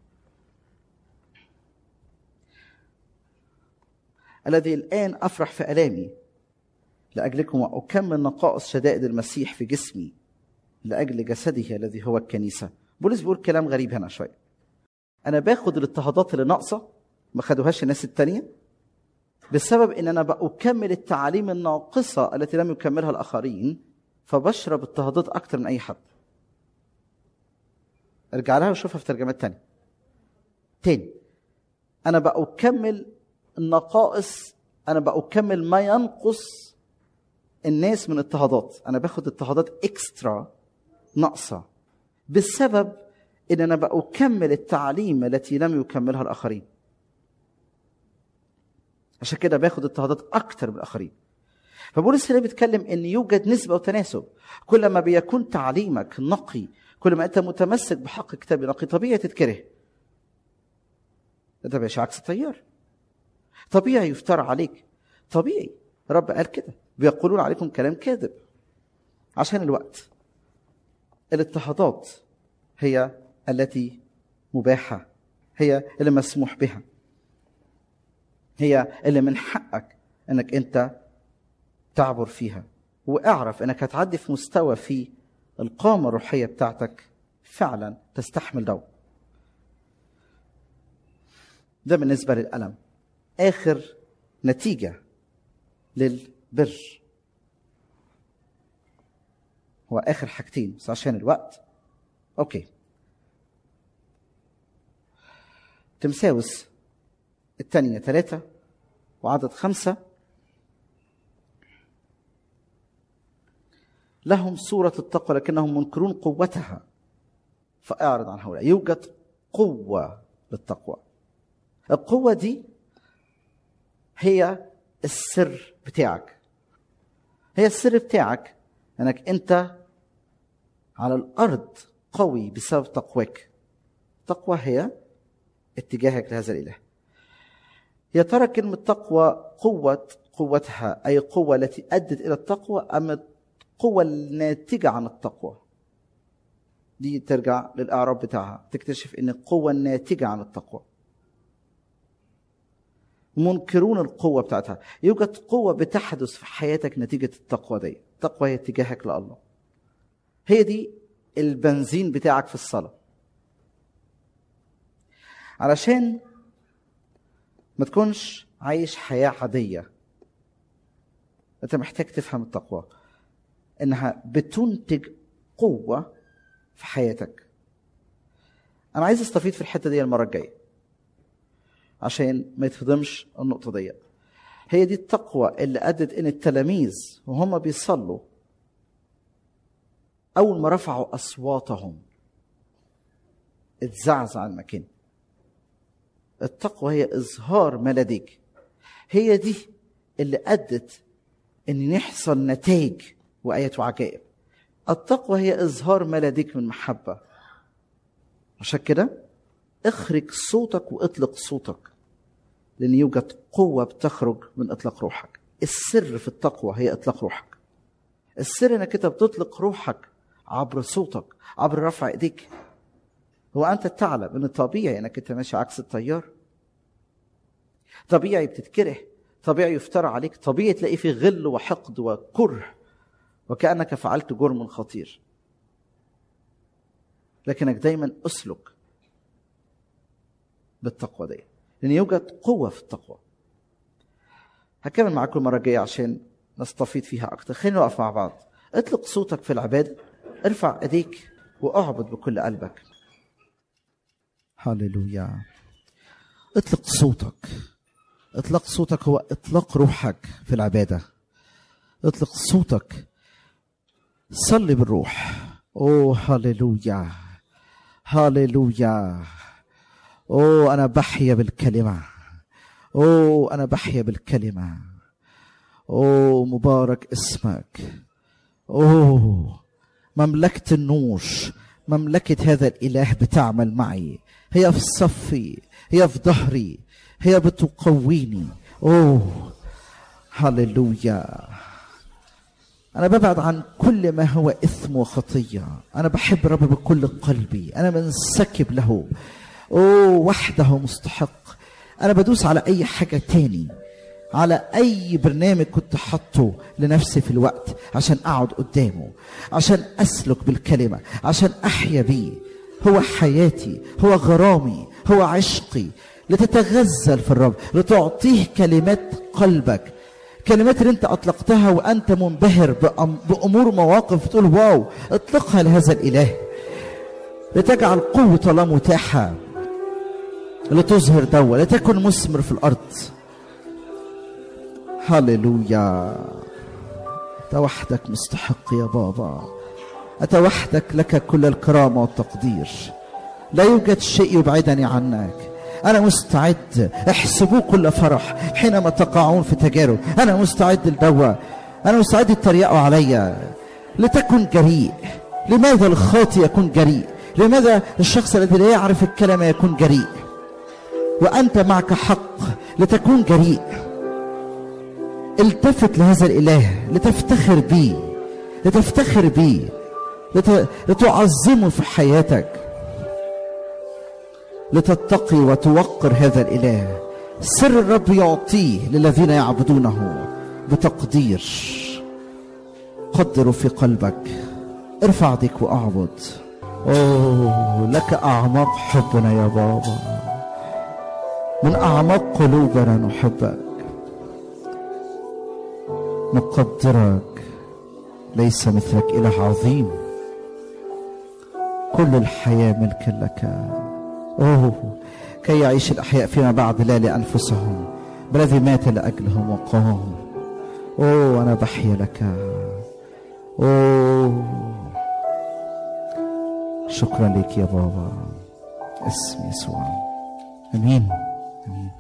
الذي الان افرح في الامي لاجلكم واكمل نقائص شدائد المسيح في جسمي لاجل جسده الذي هو الكنيسه. بولس بيقول كلام غريب هنا شويه. انا باخد الاضطهادات اللي ناقصه ما خدوهاش الناس التانيه بسبب ان انا بأكمل التعاليم الناقصه التي لم يكملها الاخرين، فبشرب اضطهادات اكتر من اي حد. ارجع لها وشوفها في ترجمات تانية. تاني، انا بأكمل النقائص، انا بأكمل ما ينقص الناس من اضطهادات. انا باخد اضطهادات اكسترا ناقصه بسبب ان انا بأكمل التعليم التي لم يكملها الاخرين. عشان كده باخد اضطهادات اكتر من الاخرين. فبولس هنا بيتكلم ان يوجد نسبه وتناسب. كل ما بيكون تعليمك نقي، كل ما انت متمسك بحق كتاب نقي، طبيعي تتكره. ده مش عكس التيار. طبيعي يفترى عليك، طبيعي. رب قال كده، بيقولون عليكم كلام كاذب. عشان الوقت، الاضطهادات هي التي مباحه، هي اللي مسموح بها، هي اللي من حقك انك انت تعبر فيها، واعرف انك هتعدي في مستوى في القامة الروحية بتاعتك فعلا تستحمل ده. ده بالنسبة للألم. آخر نتيجة للبر هو آخر حاجتين بس عشان الوقت. أوكي، تمساوس الثانية ثلاثة وعدد خمسة. لهم صورة التقوى لكنهم منكرون قوتها فأعرض عن هؤلاء. يوجد قوة للتقوى. القوة دي هي السر بتاعك، هي السر بتاعك انك انت على الارض قوي بسبب تقواك. التقوى هي اتجاهك لهذا الاله. يا ترى كلمة تقوى قوة قوتها اي قوة التي ادت الى التقوى ام القوة الناتجة عن التقوى؟ دي ترجع للاعراب بتاعها تكتشف ان القوة الناتجة عن التقوى. منكرون القوة بتاعتها. يوجد قوة بتحدث في حياتك نتيجة التقوى دي. التقوى هي اتجاهك لله، هي دي البنزين بتاعك في الصلاة. علشان ما تكونش عايش حياة عادية انت محتاج تفهم التقوى انها بتنتج قوة في حياتك. انا عايز استفيد في الحتة دي المرة الجاية عشان ما يتهضمش النقطة دي. هي دي التقوى اللي أدت إن التلاميذ وهم بيصلوا أول ما رفعوا أصواتهم اتزعزع المكان. التقوى هي إظهار ما لديك. هي دي اللي أدت إن يحصل نتائج وآيات وعجائب. التقوى هي إظهار ما لديك من محبة. عشان كده اخرج صوتك واطلق صوتك، لأن يوجد قوة بتخرج من اطلاق روحك. السر في التقوى هي اطلاق روحك. السر انك انت بتطلق روحك عبر صوتك، عبر رفع ايديك. هو انت تعلم ان طبيعي انك انت ماشي عكس التيار، طبيعي بتتكره، طبيعي يفترى عليك، طبيعي تلاقي فيه غل وحقد وكره وكأنك فعلت جرم خطير، لكنك دايما اسلك بالتقوى دي، لأن يوجد قوة في التقوى. هكمل معاكم المرة الجاية عشان نستفيد فيها أكتر. خلينا نقف مع بعض. اطلق صوتك في العبادة، ارفع ايديك واعبد بكل قلبك. هاليلويا. اطلق صوتك. اطلاق صوتك هو اطلاق روحك في العبادة. اطلق صوتك، صلي بالروح. اوه هاليلويا هاليلويا. اوه انا بحيا بالكلمة. اوه انا بحيا بالكلمة. اوه مبارك اسمك. اوه مملكة النور، مملكة هذا الاله بتعمل معي، هي في صفي، هي في ظهري، هي بتقويني. اوه هاليلويا. أنا ببعد عن كل ما هو إثم وخطية. أنا بحب رب بكل قلبي، أنا منسكب له. أوه وحده مستحق. أنا بدوس على أي حاجة تاني، على أي برنامج كنت حطه لنفسي في الوقت عشان أقعد قدامه، عشان أسلك بالكلمة، عشان أحيا بيه. هو حياتي، هو غرامي، هو عشقي. لتتغزل في الرب، لتعطيه كلمات قلبك، كلمات اللي انت اطلقتها وانت منبهر بامور مواقف تقول واو، اطلقها لهذا الاله. لتجعل قوة الله متاحة لتظهر دوا، لتكن مثمر في الارض. هاليلويا. انت وحدك مستحق يا بابا، انت وحدك لك كل الكرامة والتقدير. لا يوجد شيء يبعدني عنك. أنا مستعد. احسبوا كل فرح حينما تقعون في تجارب. أنا مستعد لدوا. أنا مستعد يتريقوا عليا. لتكن جريء. لماذا الخاطئ يكون جريء؟ لماذا الشخص الذي لا يعرف الكلمة يكون جريء؟ وأنت معك حق لتكون جريء. التفت لهذا الإله لتفتخر بيه، لتفتخر بيه، لت... لتعظمه في حياتك، لتتقي وتوقر هذا الإله. سر الرب يعطيه للذين يعبدونه بتقدير. تقدر في قلبك. ارفع ايديك واعبد. اوه لك اعماق حبنا يا بابا، من اعماق قلوبنا نحبك، نقدرك. ليس مثلك اله عظيم، كل الحياه ملك لك. اوه كي يعيش الاحياء فيما بعد لا لانفسهم بل الذي مات لاجلهم وقام. اوه انا بحيا لك. اوه شكرا لك يا بابا، اسم يسوع. امين امين.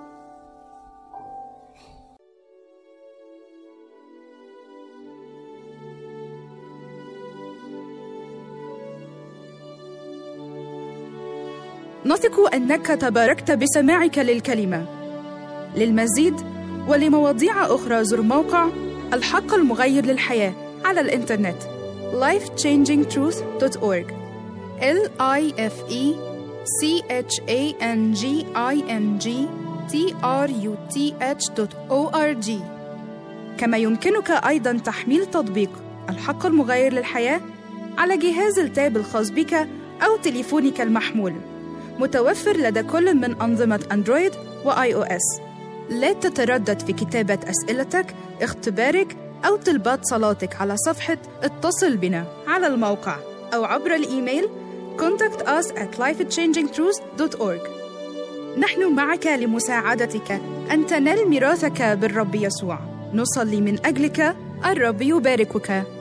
نثق أنك تباركت بسماعك للكلمة. للمزيد ولمواضيع أخرى زر موقع الحق المغير للحياة على الإنترنت life changing truth dot org L I F E C H A N G I N G T R U T H dot org. كما يمكنك أيضاً تحميل تطبيق الحق المغير للحياة على جهاز التاب الخاص بك أو تليفونك المحمول، متوفر لدى كل من أنظمة أندرويد وآي أو إس. لا تتردد في كتابة أسئلتك، اختبارك أو طلبات صلاتك على صفحة اتصل بنا على الموقع أو عبر الإيميل contact us at life changing truth dot org. نحن معك لمساعدتك أن تنال ميراثك بالرب يسوع. نصلي من أجلك. الرب يباركك.